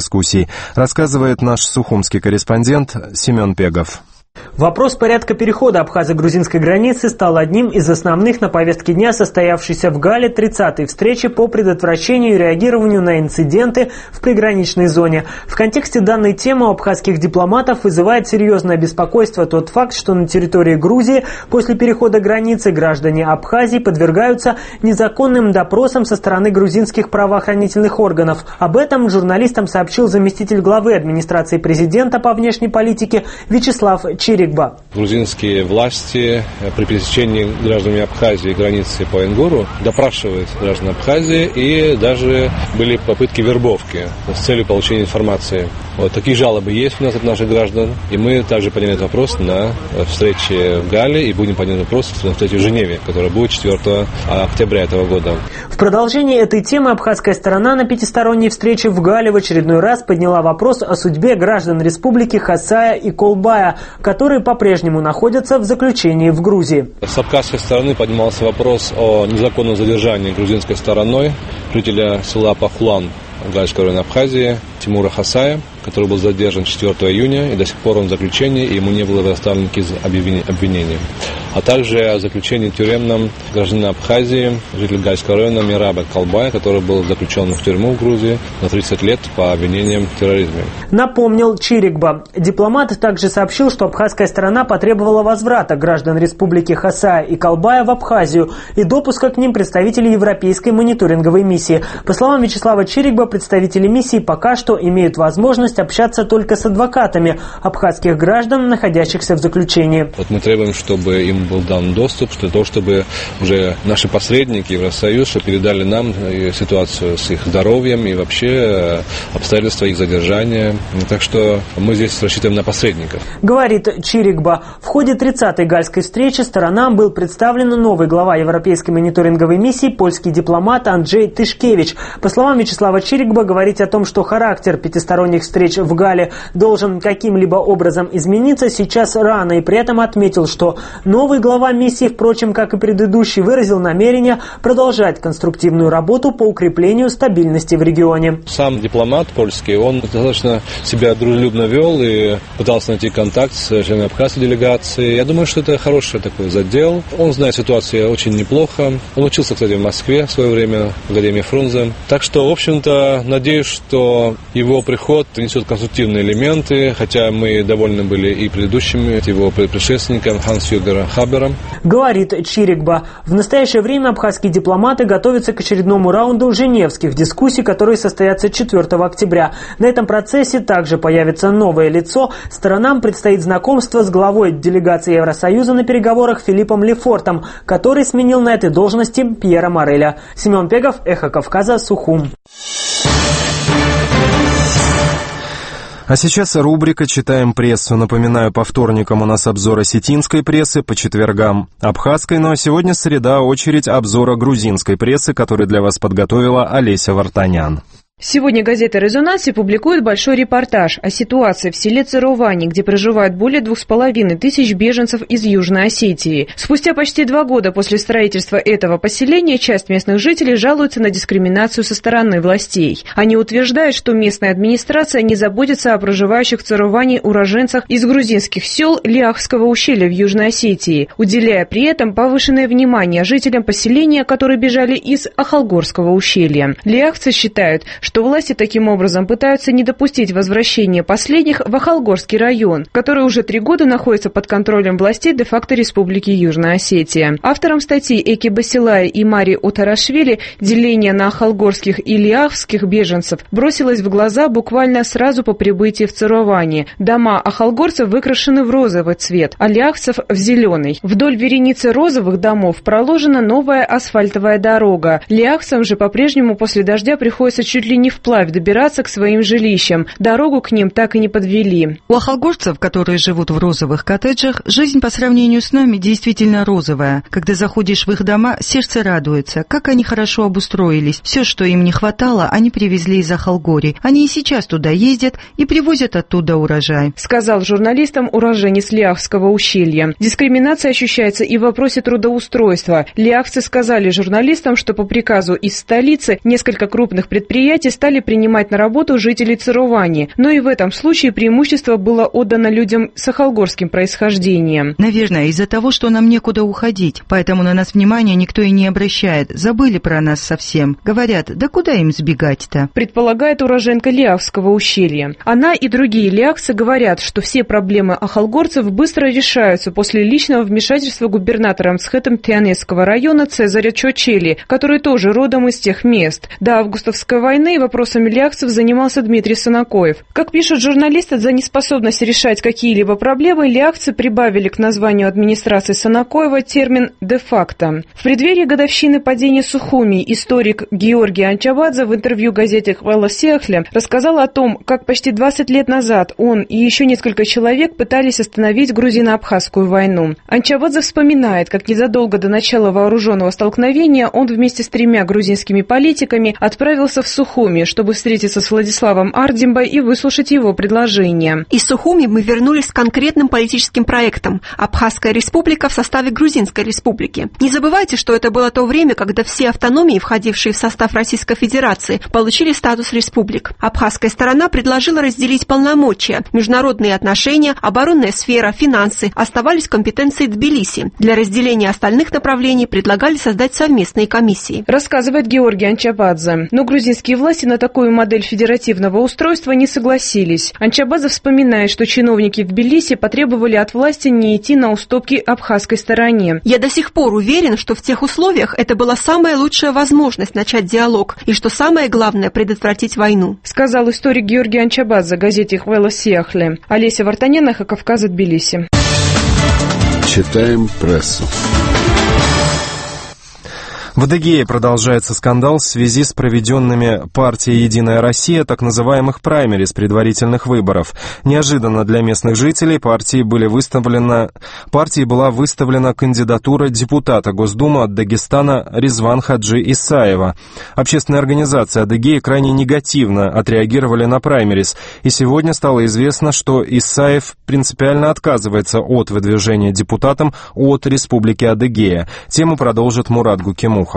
дискуссий, рассказывает наш сухумский корреспондент Семен Пегов. Вопрос порядка перехода абхазо-грузинской границы стал одним из основных на повестке дня состоявшейся в Гале 30-й встречи по предотвращению и реагированию на инциденты в приграничной зоне. В контексте данной темы у абхазских дипломатов вызывает серьезное беспокойство тот факт, что на территории Грузии после перехода границы граждане Абхазии подвергаются незаконным допросам со стороны грузинских правоохранительных органов. Об этом журналистам сообщил заместитель главы администрации президента по внешней политике Вячеслав Чирикба. Грузинские власти при пересечении гражданами Абхазии границы по Ингуру допрашивают граждан Абхазии, и даже были попытки вербовки с целью получения информации. Вот такие жалобы есть у нас от наших граждан, и мы также подняли этот вопрос на встрече в Гале и будем поднимать вопрос на встрече в Женеве, которая будет 4 октября этого года. В продолжении этой темы абхазская сторона на пятисторонней встрече в Гале в очередной раз подняла вопрос о судьбе граждан республики Хасая и Колбая, которые по-прежнему находятся в заключении в Грузии. С абхазской стороны поднимался вопрос о незаконном задержании грузинской стороной жителя села Пахулан Гальского района Абхазии Тимура Хасая, который был задержан 4 июня, и до сих пор он в заключении, и ему не было доставлено никаких обвинений. А также о заключении тюремном гражданина Абхазии, жителя Гальского района Мираба Колбая, который был заключен в тюрьму в Грузии на 30 лет по обвинениям в терроризме. Напомнил Чирикба. Дипломат также сообщил, что абхазская сторона потребовала возврата граждан республики Хасая и Колбая в Абхазию и допуска к ним представителей Европейской мониторинговой миссии. По словам Вячеслава Чирикба, представители миссии пока что имеют возможность общаться только с адвокатами абхазских граждан, находящихся в заключении. Вот мы требуем, чтобы им был дан доступ, для того, чтобы уже наши посредники Евросоюз передали нам ситуацию с их здоровьем и вообще обстоятельства их задержания. Так что мы здесь рассчитываем на посредников. Говорит Чирикба. В ходе 30-й гальской встречи сторонам был представлен новый глава Европейской мониторинговой миссии, польский дипломат Анджей Тышкевич. По словам Вячеслава Чирикба, говорить о том, что характер пятисторонних встреч в Гале должен каким-либо образом измениться, сейчас рано, и при этом отметил, что новый глава миссии, впрочем, как и предыдущий, выразил намерение продолжать конструктивную работу по укреплению стабильности в регионе. Сам дипломат польский, он достаточно себя дружелюбно вел и пытался найти контакт с членами абхазской делегации. Я думаю, что это хороший такой задел. Он знает ситуацию очень неплохо. Он учился, кстати, в Москве в свое время, в Академии Фрунзе. Так что, в общем-то, надеюсь, что его приход несет конструктивные элементы, хотя мы довольны были и предыдущими его предшественником Ханс-Югером Хабером. Говорит Чирикба. В настоящее время абхазские дипломаты готовятся к очередному раунду женевских дискуссий, которые состоятся 4 октября. На этом процессе также появится новое лицо. Сторонам предстоит знакомство с главой делегации Евросоюза на переговорах Филиппом Лефортом, который сменил на этой должности Пьера Мореля. Семен Пегов, Эхо Кавказа, Сухум. А сейчас рубрика «Читаем прессу». Напоминаю, по вторникам у нас обзор осетинской прессы, по четвергам абхазской, но сегодня среда, очередь обзора грузинской прессы, который для вас подготовила Олеся Вартанян. Сегодня газета «Резонанс» публикует большой репортаж о ситуации в селе Царовани, где проживает более 2500 беженцев из Южной Осетии. Спустя почти 2 года после строительства этого поселения часть местных жителей жалуются на дискриминацию со стороны властей. Они утверждают, что местная администрация не заботится о проживающих в Царовани уроженцах из грузинских сел Ляхского ущелья в Южной Осетии, уделяя при этом повышенное внимание жителям поселения, которые бежали из Ахалгорского ущелья. Ляхцы считают, что власти таким образом пытаются не допустить возвращения последних в Ахалгорский район, который уже 3 года находится под контролем властей де-факто Республики Южная Осетия. Авторам статьи Эки Басилая и Мари Утарашвили деление на ахалгорских и ляхских беженцев бросилось в глаза буквально сразу по прибытии в Царовани. Дома ахалгорцев выкрашены в розовый цвет, а ляхцев в зеленый. Вдоль вереницы розовых домов проложена новая асфальтовая дорога. Ляхцам же по-прежнему после дождя приходится чуть ли не вплавь добираться к своим жилищам. Дорогу к ним так и не подвели. У ахалгорцев, которые живут в розовых коттеджах, жизнь по сравнению с нами действительно розовая. Когда заходишь в их дома, сердце радуется. Как они хорошо обустроились. Все, что им не хватало, они привезли из Ахалгори. Они и сейчас туда ездят и привозят оттуда урожай. Сказал журналистам уроженец Ляхского ущелья. Дискриминация ощущается и в вопросе трудоустройства. Ляхцы сказали журналистам, что по приказу из столицы несколько крупных предприятий власти стали принимать на работу жителей Цырувани, но и в этом случае преимущество было отдано людям с ахалгорским происхождением. Наверное, из-за того, что нам некуда уходить, поэтому на нас внимания никто и не обращает. Забыли про нас совсем. Говорят, да куда им сбегать-то? Предполагает уроженка Лиахского ущелья. Она и другие лиахцы говорят, что все проблемы ахалгорцев быстро решаются после личного вмешательства губернатора Мцхетам-Тианецкого района Цезаря Чочели, который тоже родом из тех мест. До августовской войны вопросами лиахцев занимался Дмитрий Санакоев. Как пишут журналисты, за неспособность решать какие-либо проблемы лиахцы прибавили к названию администрации Санакоева термин «де-факто». В преддверии годовщины падения Сухуми историк Георгий Анчабадзе в интервью газете «Хвала Сехле» рассказал о том, как почти 20 лет назад он и еще несколько человек пытались остановить грузино-абхазскую войну. Анчабадзе вспоминает, как незадолго до начала вооруженного столкновения он вместе с 3 грузинскими политиками отправился в Сухуми, чтобы встретиться с Владиславом Ардимбой и выслушать его предложение. Из Сухуми мы вернулись с конкретным политическим проектом – Абхазская республика в составе Грузинской республики. Не забывайте, что это было то время, когда все автономии, входившие в состав Российской Федерации, получили статус республик. Абхазская сторона предложила разделить полномочия. Международные отношения, оборонная сфера, финансы оставались в компетенции Тбилиси. Для разделения остальных направлений предлагали создать совместные комиссии. Рассказывает Георгий Анчабадзе. Но грузинские власти на такую модель федеративного устройства не согласились. Анчабадзе вспоминает, что чиновники в Тбилиси потребовали от власти не идти на уступки абхазской стороне. Я до сих пор уверен, что в тех условиях это была самая лучшая возможность начать диалог и, что самое главное, предотвратить войну. Сказал историк Георгий Анчабадзе газете «Хвала Сехле». Олеся Вартаненко, Кавказ, Тбилиси. Читаем прессу. В Адыгее продолжается скандал в связи с проведенными партией «Единая Россия» так называемых праймериз предварительных выборов. Неожиданно для местных жителей партии была выставлена кандидатура депутата Госдумы от Дагестана Резван Хаджи Исаева. Общественные организации Адыгеи крайне негативно отреагировали на праймериз, и сегодня стало известно, что Исаев принципиально отказывается от выдвижения депутатом от Республики Адыгея. Тему продолжит Мурат Гукимух.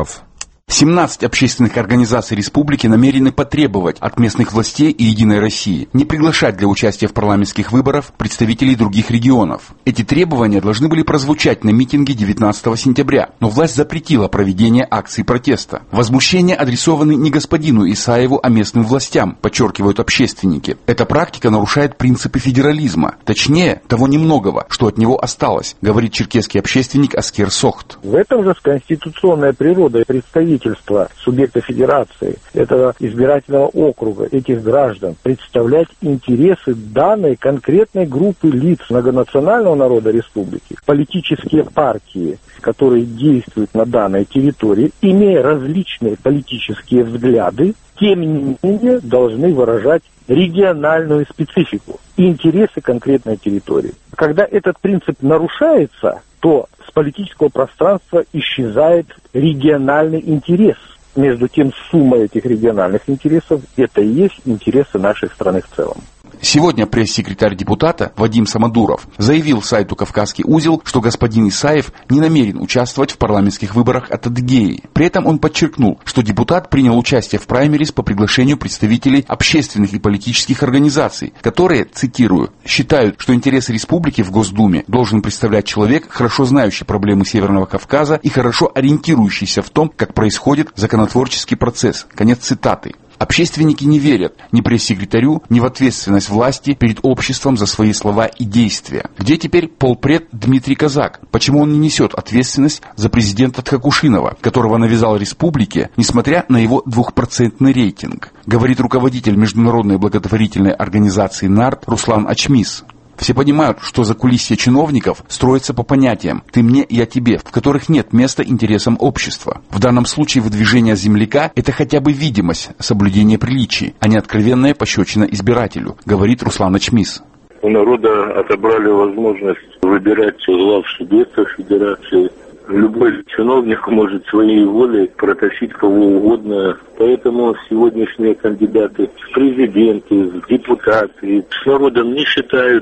17 общественных организаций республики намерены потребовать от местных властей и «Единой России» не приглашать для участия в парламентских выборах представителей других регионов. Эти требования должны были прозвучать на митинге 19 сентября, но власть запретила проведение акций протеста. Возмущения адресованы не господину Исаеву, а местным властям, подчеркивают общественники. Эта практика нарушает принципы федерализма, точнее, того немногого, что от него осталось, говорит черкесский общественник Аскер Сохт. В этом же конституционная природа представителей субъекта федерации, этого избирательного округа, этих граждан, представлять интересы данной конкретной группы лиц многонационального народа республики. Политические партии, которые действуют на данной территории, имея различные политические взгляды, тем не менее должны выражать региональную специфику и интересы конкретной территории. Когда этот принцип нарушается, то с политического пространства исчезает региональный интерес. Между тем, сумма этих региональных интересов – это и есть интересы нашей страны в целом. Сегодня пресс-секретарь депутата Вадим Самодуров заявил сайту «Кавказский узел», что господин Исаев не намерен участвовать в парламентских выборах от Адыгеи. При этом он подчеркнул, что депутат принял участие в праймериз по приглашению представителей общественных и политических организаций, которые, цитирую, считают, что интересы республики в Госдуме должен представлять человек, хорошо знающий проблемы Северного Кавказа и хорошо ориентирующийся в том, как происходит законотворческий процесс. Конец цитаты. Общественники не верят ни пресс-секретарю, ни в ответственность власти перед обществом за свои слова и действия. Где теперь полпред Дмитрий Казак? Почему он не несет ответственность за президента Тхакушинова, которого навязал республике, несмотря на его 2% рейтинг? Говорит руководитель международной благотворительной организации НАРТ Руслан Ачмис. Все понимают, что закулисье чиновников строится по понятиям «ты мне, я тебе», в которых нет места интересам общества. В данном случае выдвижение земляка – это хотя бы видимость соблюдения приличий, а не откровенная пощечина избирателю, говорит Руслан Ачмис. У народа отобрали возможность выбирать глав субъектов федерации. Любой чиновник может своей волей протащить кого угодно. Поэтому сегодняшние кандидаты в президенты, в депутаты с народом не считаются,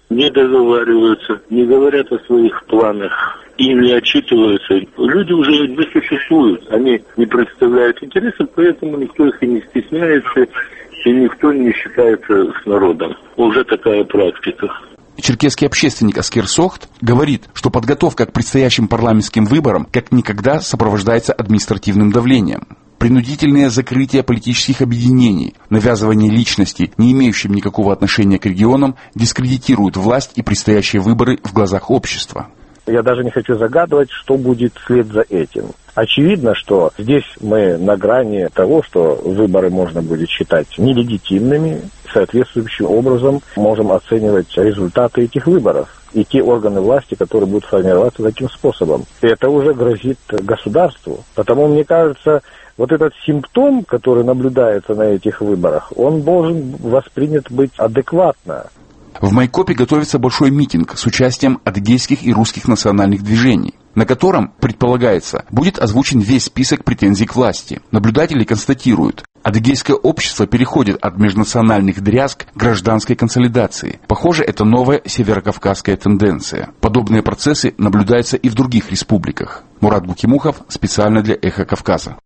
не договариваются, не говорят о своих планах и не отчитываются. Люди уже не существуют, они не представляют интересов, поэтому никто их и не стесняется, и никто не считается с народом. Уже такая практика. Черкесский общественник Аскер Сохт говорит, что подготовка к предстоящим парламентским выборам как никогда сопровождается административным давлением. Принудительное закрытие политических объединений, навязывание личности, не имеющим никакого отношения к регионам, дискредитируют власть и предстоящие выборы в глазах общества. Я даже не хочу загадывать, что будет вслед за этим. Очевидно, что здесь мы на грани того, что выборы можно будет считать нелегитимными, соответствующим образом можем оценивать результаты этих выборов и те органы власти, которые будут формироваться таким способом. И это уже грозит государству. Потому, мне кажется, вот этот симптом, который наблюдается на этих выборах, он должен воспринят быть адекватно. В Майкопе готовится большой митинг с участием адыгейских и русских национальных движений, на котором, предполагается, будет озвучен весь список претензий к власти. Наблюдатели констатируют, адыгейское общество переходит от межнациональных дрязг к гражданской консолидации. Похоже, это новая северокавказская тенденция. Подобные процессы наблюдаются и в других республиках. Мурат Букимухов специально для «Эхо Кавказа».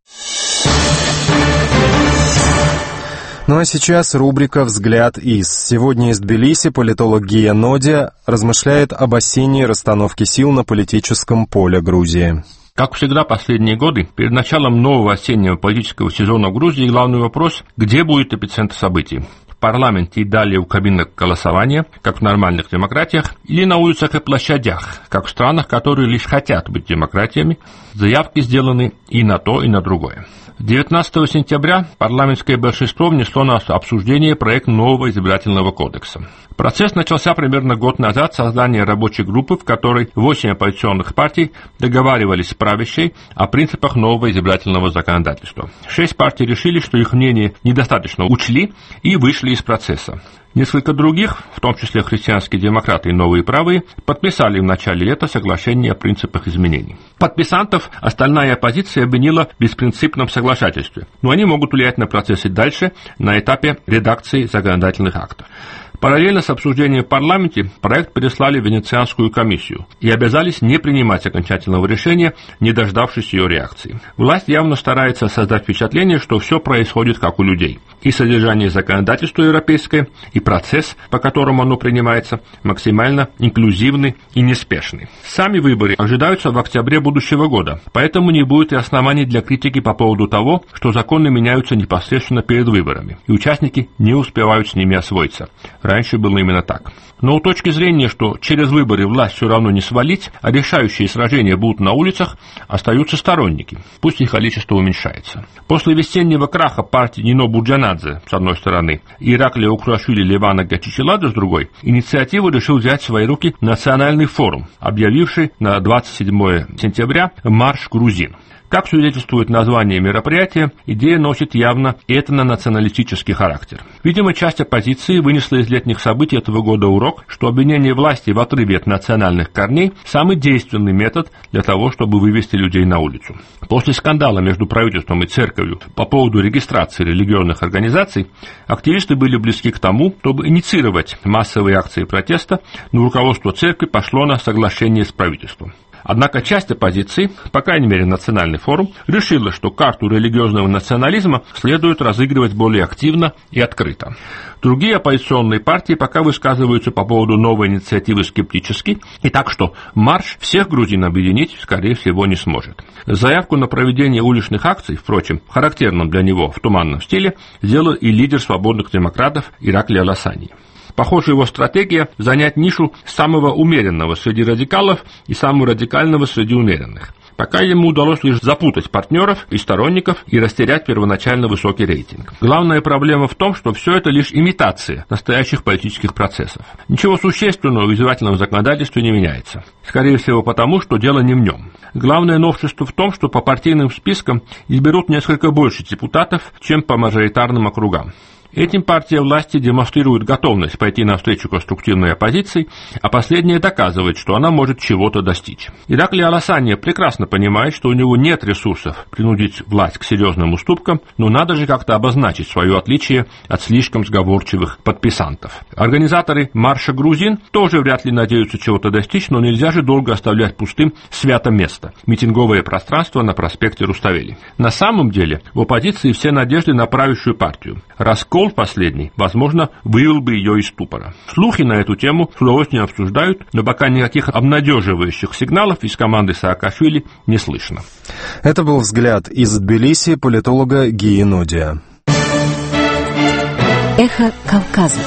Ну а сейчас рубрика «Взгляд из». Сегодня из Тбилиси политолог Гия Нодия размышляет об осенней расстановке сил на политическом поле Грузии. Как всегда последние годы, перед началом нового осеннего политического сезона в Грузии главный вопрос – где будет эпицентр событий? В парламенте и далее у кабинок голосования, как в нормальных демократиях, или на улицах и площадях, как в странах, которые лишь хотят быть демократиями, заявки сделаны и на то, и на другое. 19 сентября парламентское большинство внесло на обсуждение проект нового избирательного кодекса. Процесс начался примерно год назад с создания рабочей группы, в которой 8 оппозиционных партий договаривались с правящей о принципах нового избирательного законодательства. 6 партий решили, что их мнение недостаточно учли и вышли из процесса. Несколько других, в том числе христианские демократы и новые правые, подписали в начале лета соглашение о принципах изменений. Подписантов остальная оппозиция обвинила в беспринципном соглашательстве, но они могут влиять на процессы дальше на этапе редакции законодательных актов. Параллельно с обсуждением в парламенте проект переслали в Венецианскую комиссию и обязались не принимать окончательного решения, не дождавшись ее реакции. Власть явно старается создать впечатление, что все происходит как у людей. И содержание законодательства европейское, и процесс, по которому оно принимается, максимально инклюзивный и неспешный. Сами выборы ожидаются в октябре будущего года, поэтому не будет и оснований для критики по поводу того, что законы меняются непосредственно перед выборами, и участники не успевают с ними освоиться. Раньше было именно так. Но у точки зрения, что через выборы власть все равно не свалить, а решающие сражения будут на улицах, остаются сторонники, пусть их количество уменьшается. После весеннего краха партии Нино Бурджанадзе, с одной стороны, и Ираклия Украшвили Левана Гачичеладзе, с другой, инициативу решил взять в свои руки Национальный форум, объявивший на 27 сентября «Марш грузин». Как свидетельствует название мероприятия, идея носит явно этнонационалистический характер. Видимо, часть оппозиции вынесла из летних событий этого года урок, что обвинение власти в отрыве от национальных корней – самый действенный метод для того, чтобы вывести людей на улицу. После скандала между правительством и церковью по поводу регистрации религиозных организаций, активисты были близки к тому, чтобы инициировать массовые акции протеста, но руководство церкви пошло на соглашение с правительством. Однако часть оппозиции, по крайней мере Национальный форум, решила, что карту религиозного национализма следует разыгрывать более активно и открыто. Другие оппозиционные партии пока высказываются по поводу новой инициативы скептически, и так что марш всех грузин объединить, скорее всего, не сможет. Заявку на проведение уличных акций, впрочем, в характерном для него в туманном стиле, сделал и лидер свободных демократов Ираклий Аласани. Похоже, его стратегия – занять нишу самого умеренного среди радикалов и самого радикального среди умеренных. Пока ему удалось лишь запутать партнеров и сторонников и растерять первоначально высокий рейтинг. Главная проблема в том, что все это лишь имитация настоящих политических процессов. Ничего существенного в избирательном законодательстве не меняется. Скорее всего потому, что дело не в нем. Главное новшество в том, что по партийным спискам изберут несколько больше депутатов, чем по мажоритарным округам. Этим партия власти демонстрирует готовность пойти навстречу конструктивной оппозиции, а последняя доказывает, что она может чего-то достичь. Ираклий Аласанья прекрасно понимает, что у него нет ресурсов принудить власть к серьезным уступкам, но надо же как-то обозначить свое отличие от слишком сговорчивых подписантов. Организаторы марша грузин тоже вряд ли надеются чего-то достичь, но нельзя же долго оставлять пустым свято место – митинговое пространство на проспекте Руставели. На самом деле в оппозиции все надежды на правящую партию. Раскол последний, возможно, вывел бы ее из ступора. Слухи на эту тему с удовольствием обсуждают, но пока никаких обнадеживающих сигналов из команды Саакашвили не слышно. Это был взгляд из Тбилиси политолога Гии Нодия. Эхо Кавказа.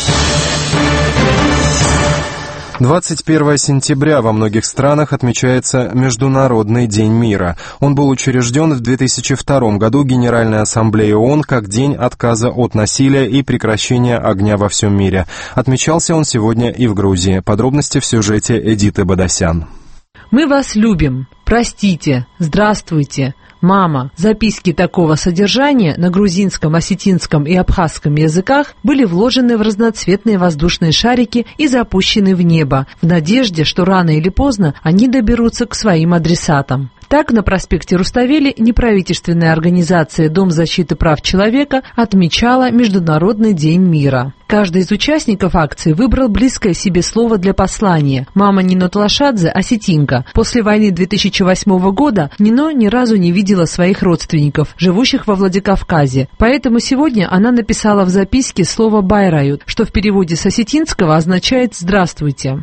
21 сентября во многих странах отмечается Международный день мира. Он был учрежден в 2002 году Генеральной Ассамблеей ООН как День отказа от насилия и прекращения огня во всем мире. Отмечался он сегодня и в Грузии. Подробности в сюжете Эдиты Бадасян. Мы вас любим. Простите. Здравствуйте. «Мама». Записки такого содержания на грузинском, осетинском и абхазском языках были вложены в разноцветные воздушные шарики и запущены в небо, в надежде, что рано или поздно они доберутся к своим адресатам. Так, на проспекте Руставели неправительственная организация «Дом защиты прав человека» отмечала Международный день мира. Каждый из участников акции выбрал близкое себе слово для послания. Мама Нино Тлашадзе – осетинка. После войны 2008 года Нино ни разу не видела своих родственников, живущих во Владикавказе. Поэтому сегодня она написала в записке слово «байрают», что в переводе с осетинского означает «здравствуйте».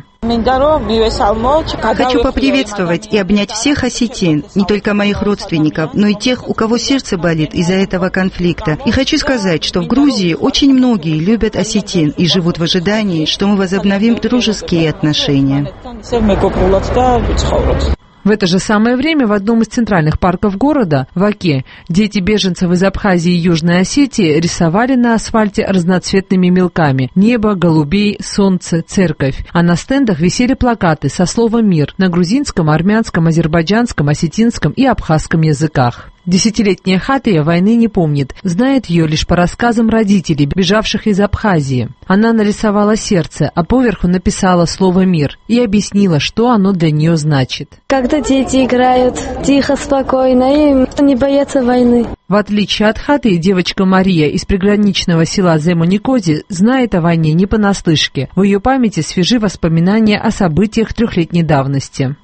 Хочу поприветствовать и обнять всех осетин, не только моих родственников, но и тех, у кого сердце болит из-за этого конфликта. И хочу сказать, что в Грузии очень многие любят осетин и живут в ожидании, что мы возобновим дружеские отношения. В это же самое время в одном из центральных парков города, в Оке, дети беженцев из Абхазии и Южной Осетии рисовали на асфальте разноцветными мелками небо, голубей, солнце, церковь. А на стендах висели плакаты со словом «мир» на грузинском, армянском, азербайджанском, осетинском и абхазском языках. Десятилетняя Хатия войны не помнит, знает ее лишь по рассказам родителей, бежавших из Абхазии. Она нарисовала сердце, а поверху написала слово «мир» и объяснила, что оно для нее значит. Когда дети играют тихо, спокойно и не боятся войны. В отличие от Хатии, девочка Мария из приграничного села Земуникози знает о войне не понаслышке. В ее памяти свежи воспоминания о событиях трехлетней давности.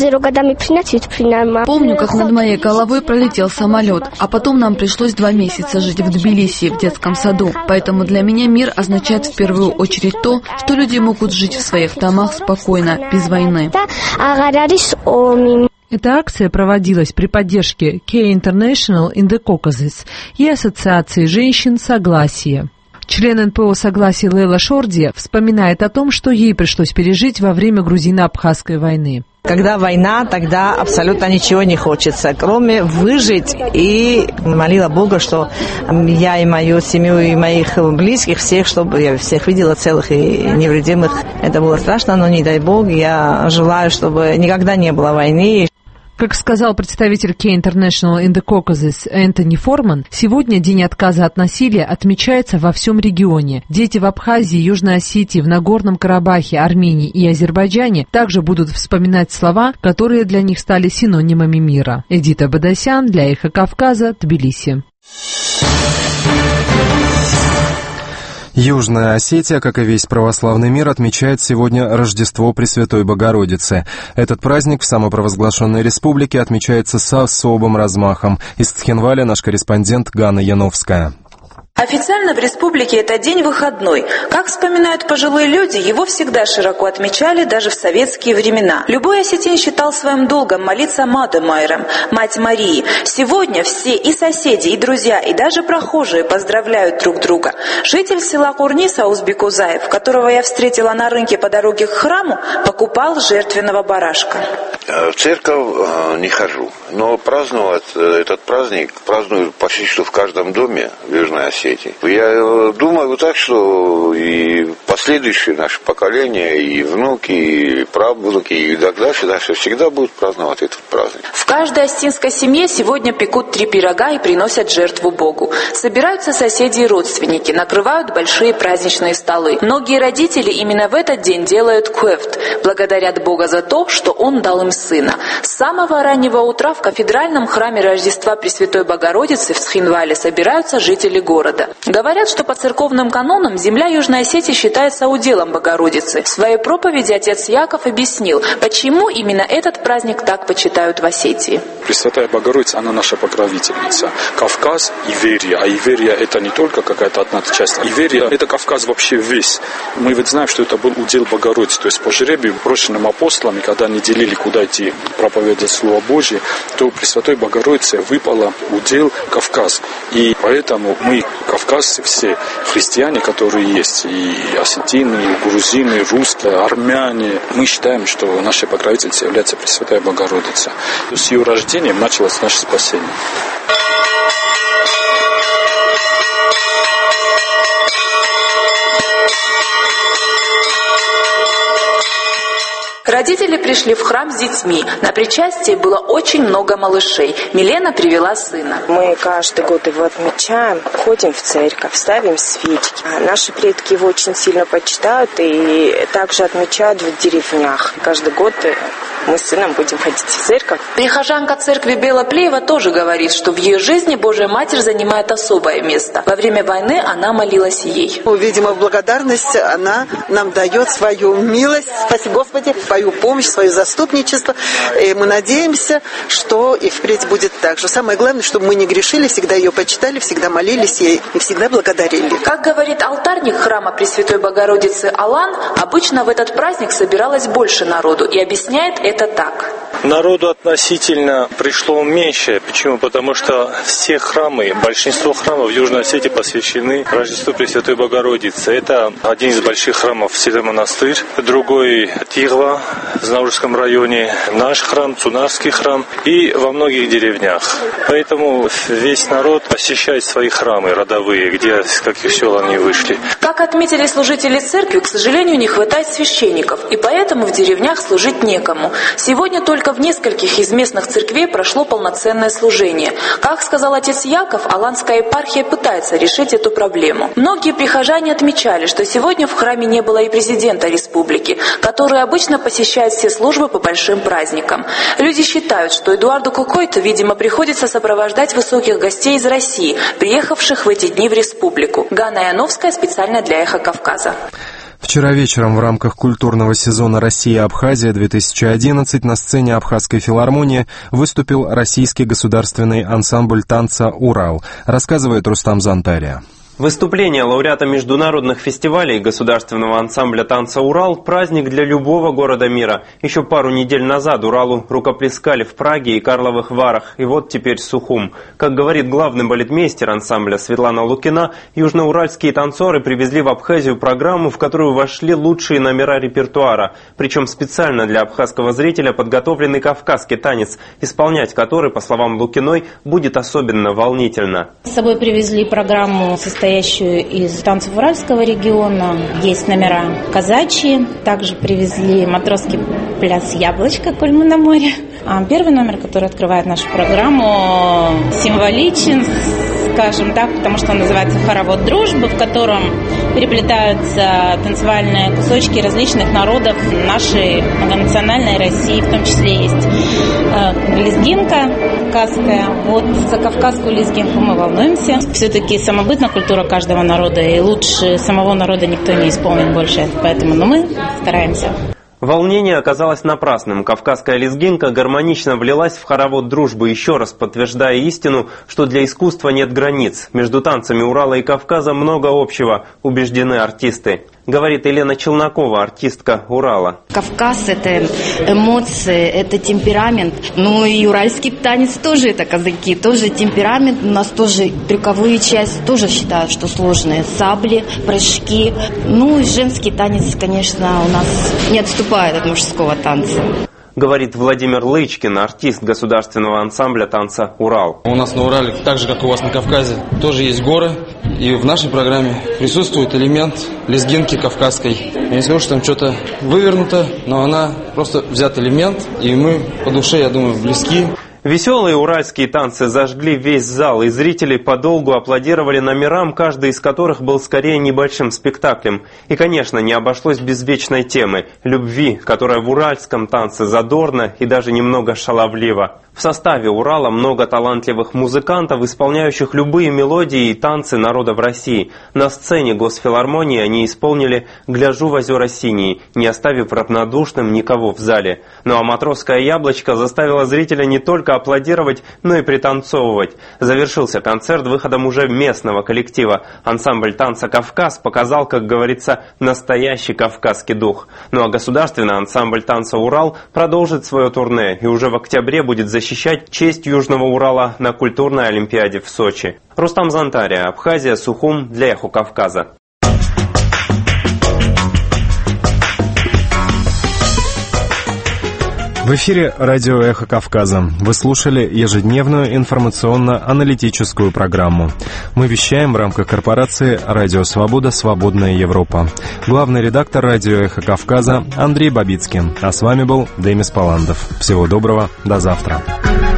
Помню, как над моей головой пролетел самолет, а потом нам пришлось 2 месяца жить в Тбилиси, в детском саду. Поэтому для меня мир означает в первую очередь то, что люди могут жить в своих домах спокойно, без войны. Эта акция проводилась при поддержке K International in the Caucasus и Ассоциации женщин «Согласие». Член НПО «Согласие» Лейла Шорди вспоминает о том, что ей пришлось пережить во время грузино-абхазской войны. Когда война, тогда абсолютно ничего не хочется, кроме выжить. И молила Бога, что я и мою семью, и моих близких, всех, чтобы я всех видела целых и невредимых. Это было страшно, но не дай Бог, я желаю, чтобы никогда не было войны. Как сказал представитель K International in the Caucasus Энтони Форман, сегодня День отказа от насилия отмечается во всем регионе. Дети в Абхазии, Южной Осетии, в Нагорном Карабахе, Армении и Азербайджане также будут вспоминать слова, которые для них стали синонимами мира. Эдита Бадасян для Эхо Кавказа, Тбилиси. Южная Осетия, как и весь православный мир, отмечает сегодня Рождество Пресвятой Богородицы. Этот праздник в самопровозглашенной республике отмечается с особым размахом. Из Цхинваля наш корреспондент Ганна Яновская. Официально в республике это день выходной. Как вспоминают пожилые люди, его всегда широко отмечали даже в советские времена. Любой осетин считал своим долгом молиться Маде Майрам, Мать Марии. Сегодня все и соседи, и друзья, и даже прохожие поздравляют друг друга. Житель села Курниса Узбек Узаев, которого я встретила на рынке по дороге к храму, покупал жертвенного барашка. В церковь не хожу, но праздновать этот праздник праздную почти что в каждом доме в Южной Осетии. Осетии. Я думаю так, что и последующие наши поколения, и внуки, и правнуки, и так дальше всегда будут праздновать этот праздник. В каждой осетинской семье сегодня пекут 3 пирога и приносят жертву Богу. Собираются соседи и родственники, накрывают большие праздничные столы. Многие родители именно в этот день делают куэфт, благодарят Бога за то, что Он дал им сына. С самого раннего утра в кафедральном храме Рождества Пресвятой Богородицы в Схинвале собираются жители города. Говорят, что по церковным канонам земля Южной Осетии считается уделом Богородицы. В своей проповеди отец Яков объяснил, почему именно этот праздник так почитают в Осетии. Пресвятая Богородица, она наша покровительница. Кавказ – Иверия, а Иверия – это не только какая-то одна часть. Иверия – это Кавказ вообще весь. Мы ведь знаем, что это был удел Богородицы. То есть по жребию, брошенным апостолами, когда они делили, куда идти проповедовать Слово Божье, то Пресвятой Богородице выпало удел Кавказ. И поэтому мы, кавказцы, все христиане, которые есть, и осетины, и грузины, и русские, армяне, мы считаем, что нашей покровительницей является Пресвятая Богородица. С ее рождением началось наше спасение. Родители пришли в храм с детьми. На причастии было очень много малышей. Милена привела сына. Мы каждый год его отмечаем, ходим в церковь, ставим свечки. Наши предки его очень сильно почитают и также отмечают в деревнях. Каждый год мы с сыном будем ходить в церковь. Прихожанка церкви Бела Плеева тоже говорит, что в ее жизни Божья Матерь занимает особое место. Во время войны она молилась ей. Видимо, в благодарность она нам дает свою милость, спаси Господи, свою помощь, свое заступничество. И мы надеемся, что и впредь будет так же. Самое главное, чтобы мы не грешили, всегда ее почитали, всегда молились ей и всегда благодарили. Как говорит алтарник храма Пресвятой Богородицы Алан, обычно в этот праздник собиралось больше народу и объясняет это так. Народу относительно пришло меньше. Почему? Потому что все храмы, большинство храмов в Южной Осетии посвящены Рождеству Пресвятой Богородицы. Это один из больших храмов Святой Монастырь, другой Тигва в Знаурском районе, наш храм, Цунарский храм и во многих деревнях. Поэтому весь народ посещает свои храмы родовые, где из каких сел они вышли. Как отметили служители церкви, к сожалению, не хватает священников, и поэтому в деревнях служить некому. Сегодня только в нескольких из местных церквей прошло полноценное служение. Как сказал отец Яков, Аланская епархия пытается решить эту проблему. Многие прихожане отмечали, что сегодня в храме не было и президента республики, который обычно посещает все службы по большим праздникам. Люди считают, что Эдуарду Кукойту, видимо, приходится сопровождать высоких гостей из России, приехавших в эти дни в республику. Ганна Яновская специально для «Эхо Кавказа». Вчера вечером в рамках культурного сезона «Россия-Абхазия-2011» на сцене Абхазской филармонии выступил российский государственный ансамбль танца «Урал», рассказывает Рустам Зантария. Выступление лауреата международных фестивалей государственного ансамбля танца «Урал» – праздник для любого города мира. Еще пару недель назад Уралу рукоплескали в Праге и Карловых Варах, и вот теперь Сухум. Как говорит главный балетмейстер ансамбля Светлана Лукина, южноуральские танцоры привезли в Абхазию программу, в которую вошли лучшие номера репертуара. Причем специально для абхазского зрителя подготовленный кавказский танец, исполнять который, по словам Лукиной, будет особенно волнительно. С собой привезли программу, состоящую из танцев Уральского региона. Есть номера казачьи. Также привезли матросский пляс «Яблочко», коль мы на море. Первый номер, который открывает нашу программу, символичен, скажем так, потому что он называется «Хоровод дружбы», в котором переплетаются танцевальные кусочки различных народов нашей многонациональной России. В том числе есть лезгинка кавказская. Вот за кавказскую лезгинку мы волнуемся. Все-таки самобытная культура каждого народа, и лучше самого народа никто не исполнит больше. Поэтому мы стараемся. Волнение оказалось напрасным. Кавказская лезгинка гармонично влилась в хоровод дружбы, еще раз подтверждая истину, что для искусства нет границ. Между танцами Урала и Кавказа много общего, убеждены артисты. Говорит Елена Челнокова, артистка Урала. Кавказ – это эмоции, это темперамент. Ну и уральский танец тоже это казаки, тоже темперамент. У нас тоже трюковые части, тоже считают, что сложные. Сабли, прыжки. Ну и женский танец, конечно, у нас не отступает от мужского танца. Говорит Владимир Лычкин, артист государственного ансамбля танца «Урал». У нас на Урале, так же, как у вас на Кавказе, тоже есть горы, И в нашей программе присутствует элемент лезгинки кавказской. Я не скажу, что там что-то вывернуто, но она просто взят элемент, и мы по душе, я думаю, близки. Веселые уральские танцы зажгли весь зал, и зрители подолгу аплодировали номерам, каждый из которых был скорее небольшим спектаклем. И, конечно, не обошлось без вечной темы – любви, которая в уральском танце задорна и даже немного шаловлива. В составе Урала много талантливых музыкантов, исполняющих любые мелодии и танцы народов России. На сцене Госфилармонии они исполнили «Гляжу в озера синие», не оставив равнодушным никого в зале. Ну а «Матросское яблочко» заставило зрителя не только аплодировать, но и пританцовывать. Завершился концерт выходом уже местного коллектива. Ансамбль танца «Кавказ» показал, как говорится, настоящий кавказский дух. Ну а государственный ансамбль танца «Урал» продолжит свое турне и уже в октябре будет защищать честь Южного Урала на культурной олимпиаде в Сочи. Рустам Зантария, Абхазия, Сухум для Эхо Кавказа. В эфире радио «Эхо Кавказа». Вы слушали ежедневную информационно-аналитическую программу. Мы вещаем в рамках корпорации «Радио Свобода. Свободная Европа». Главный редактор радио «Эхо Кавказа» Андрей Бабицкий. А с вами был Демис Паландов. Всего доброго, до завтра.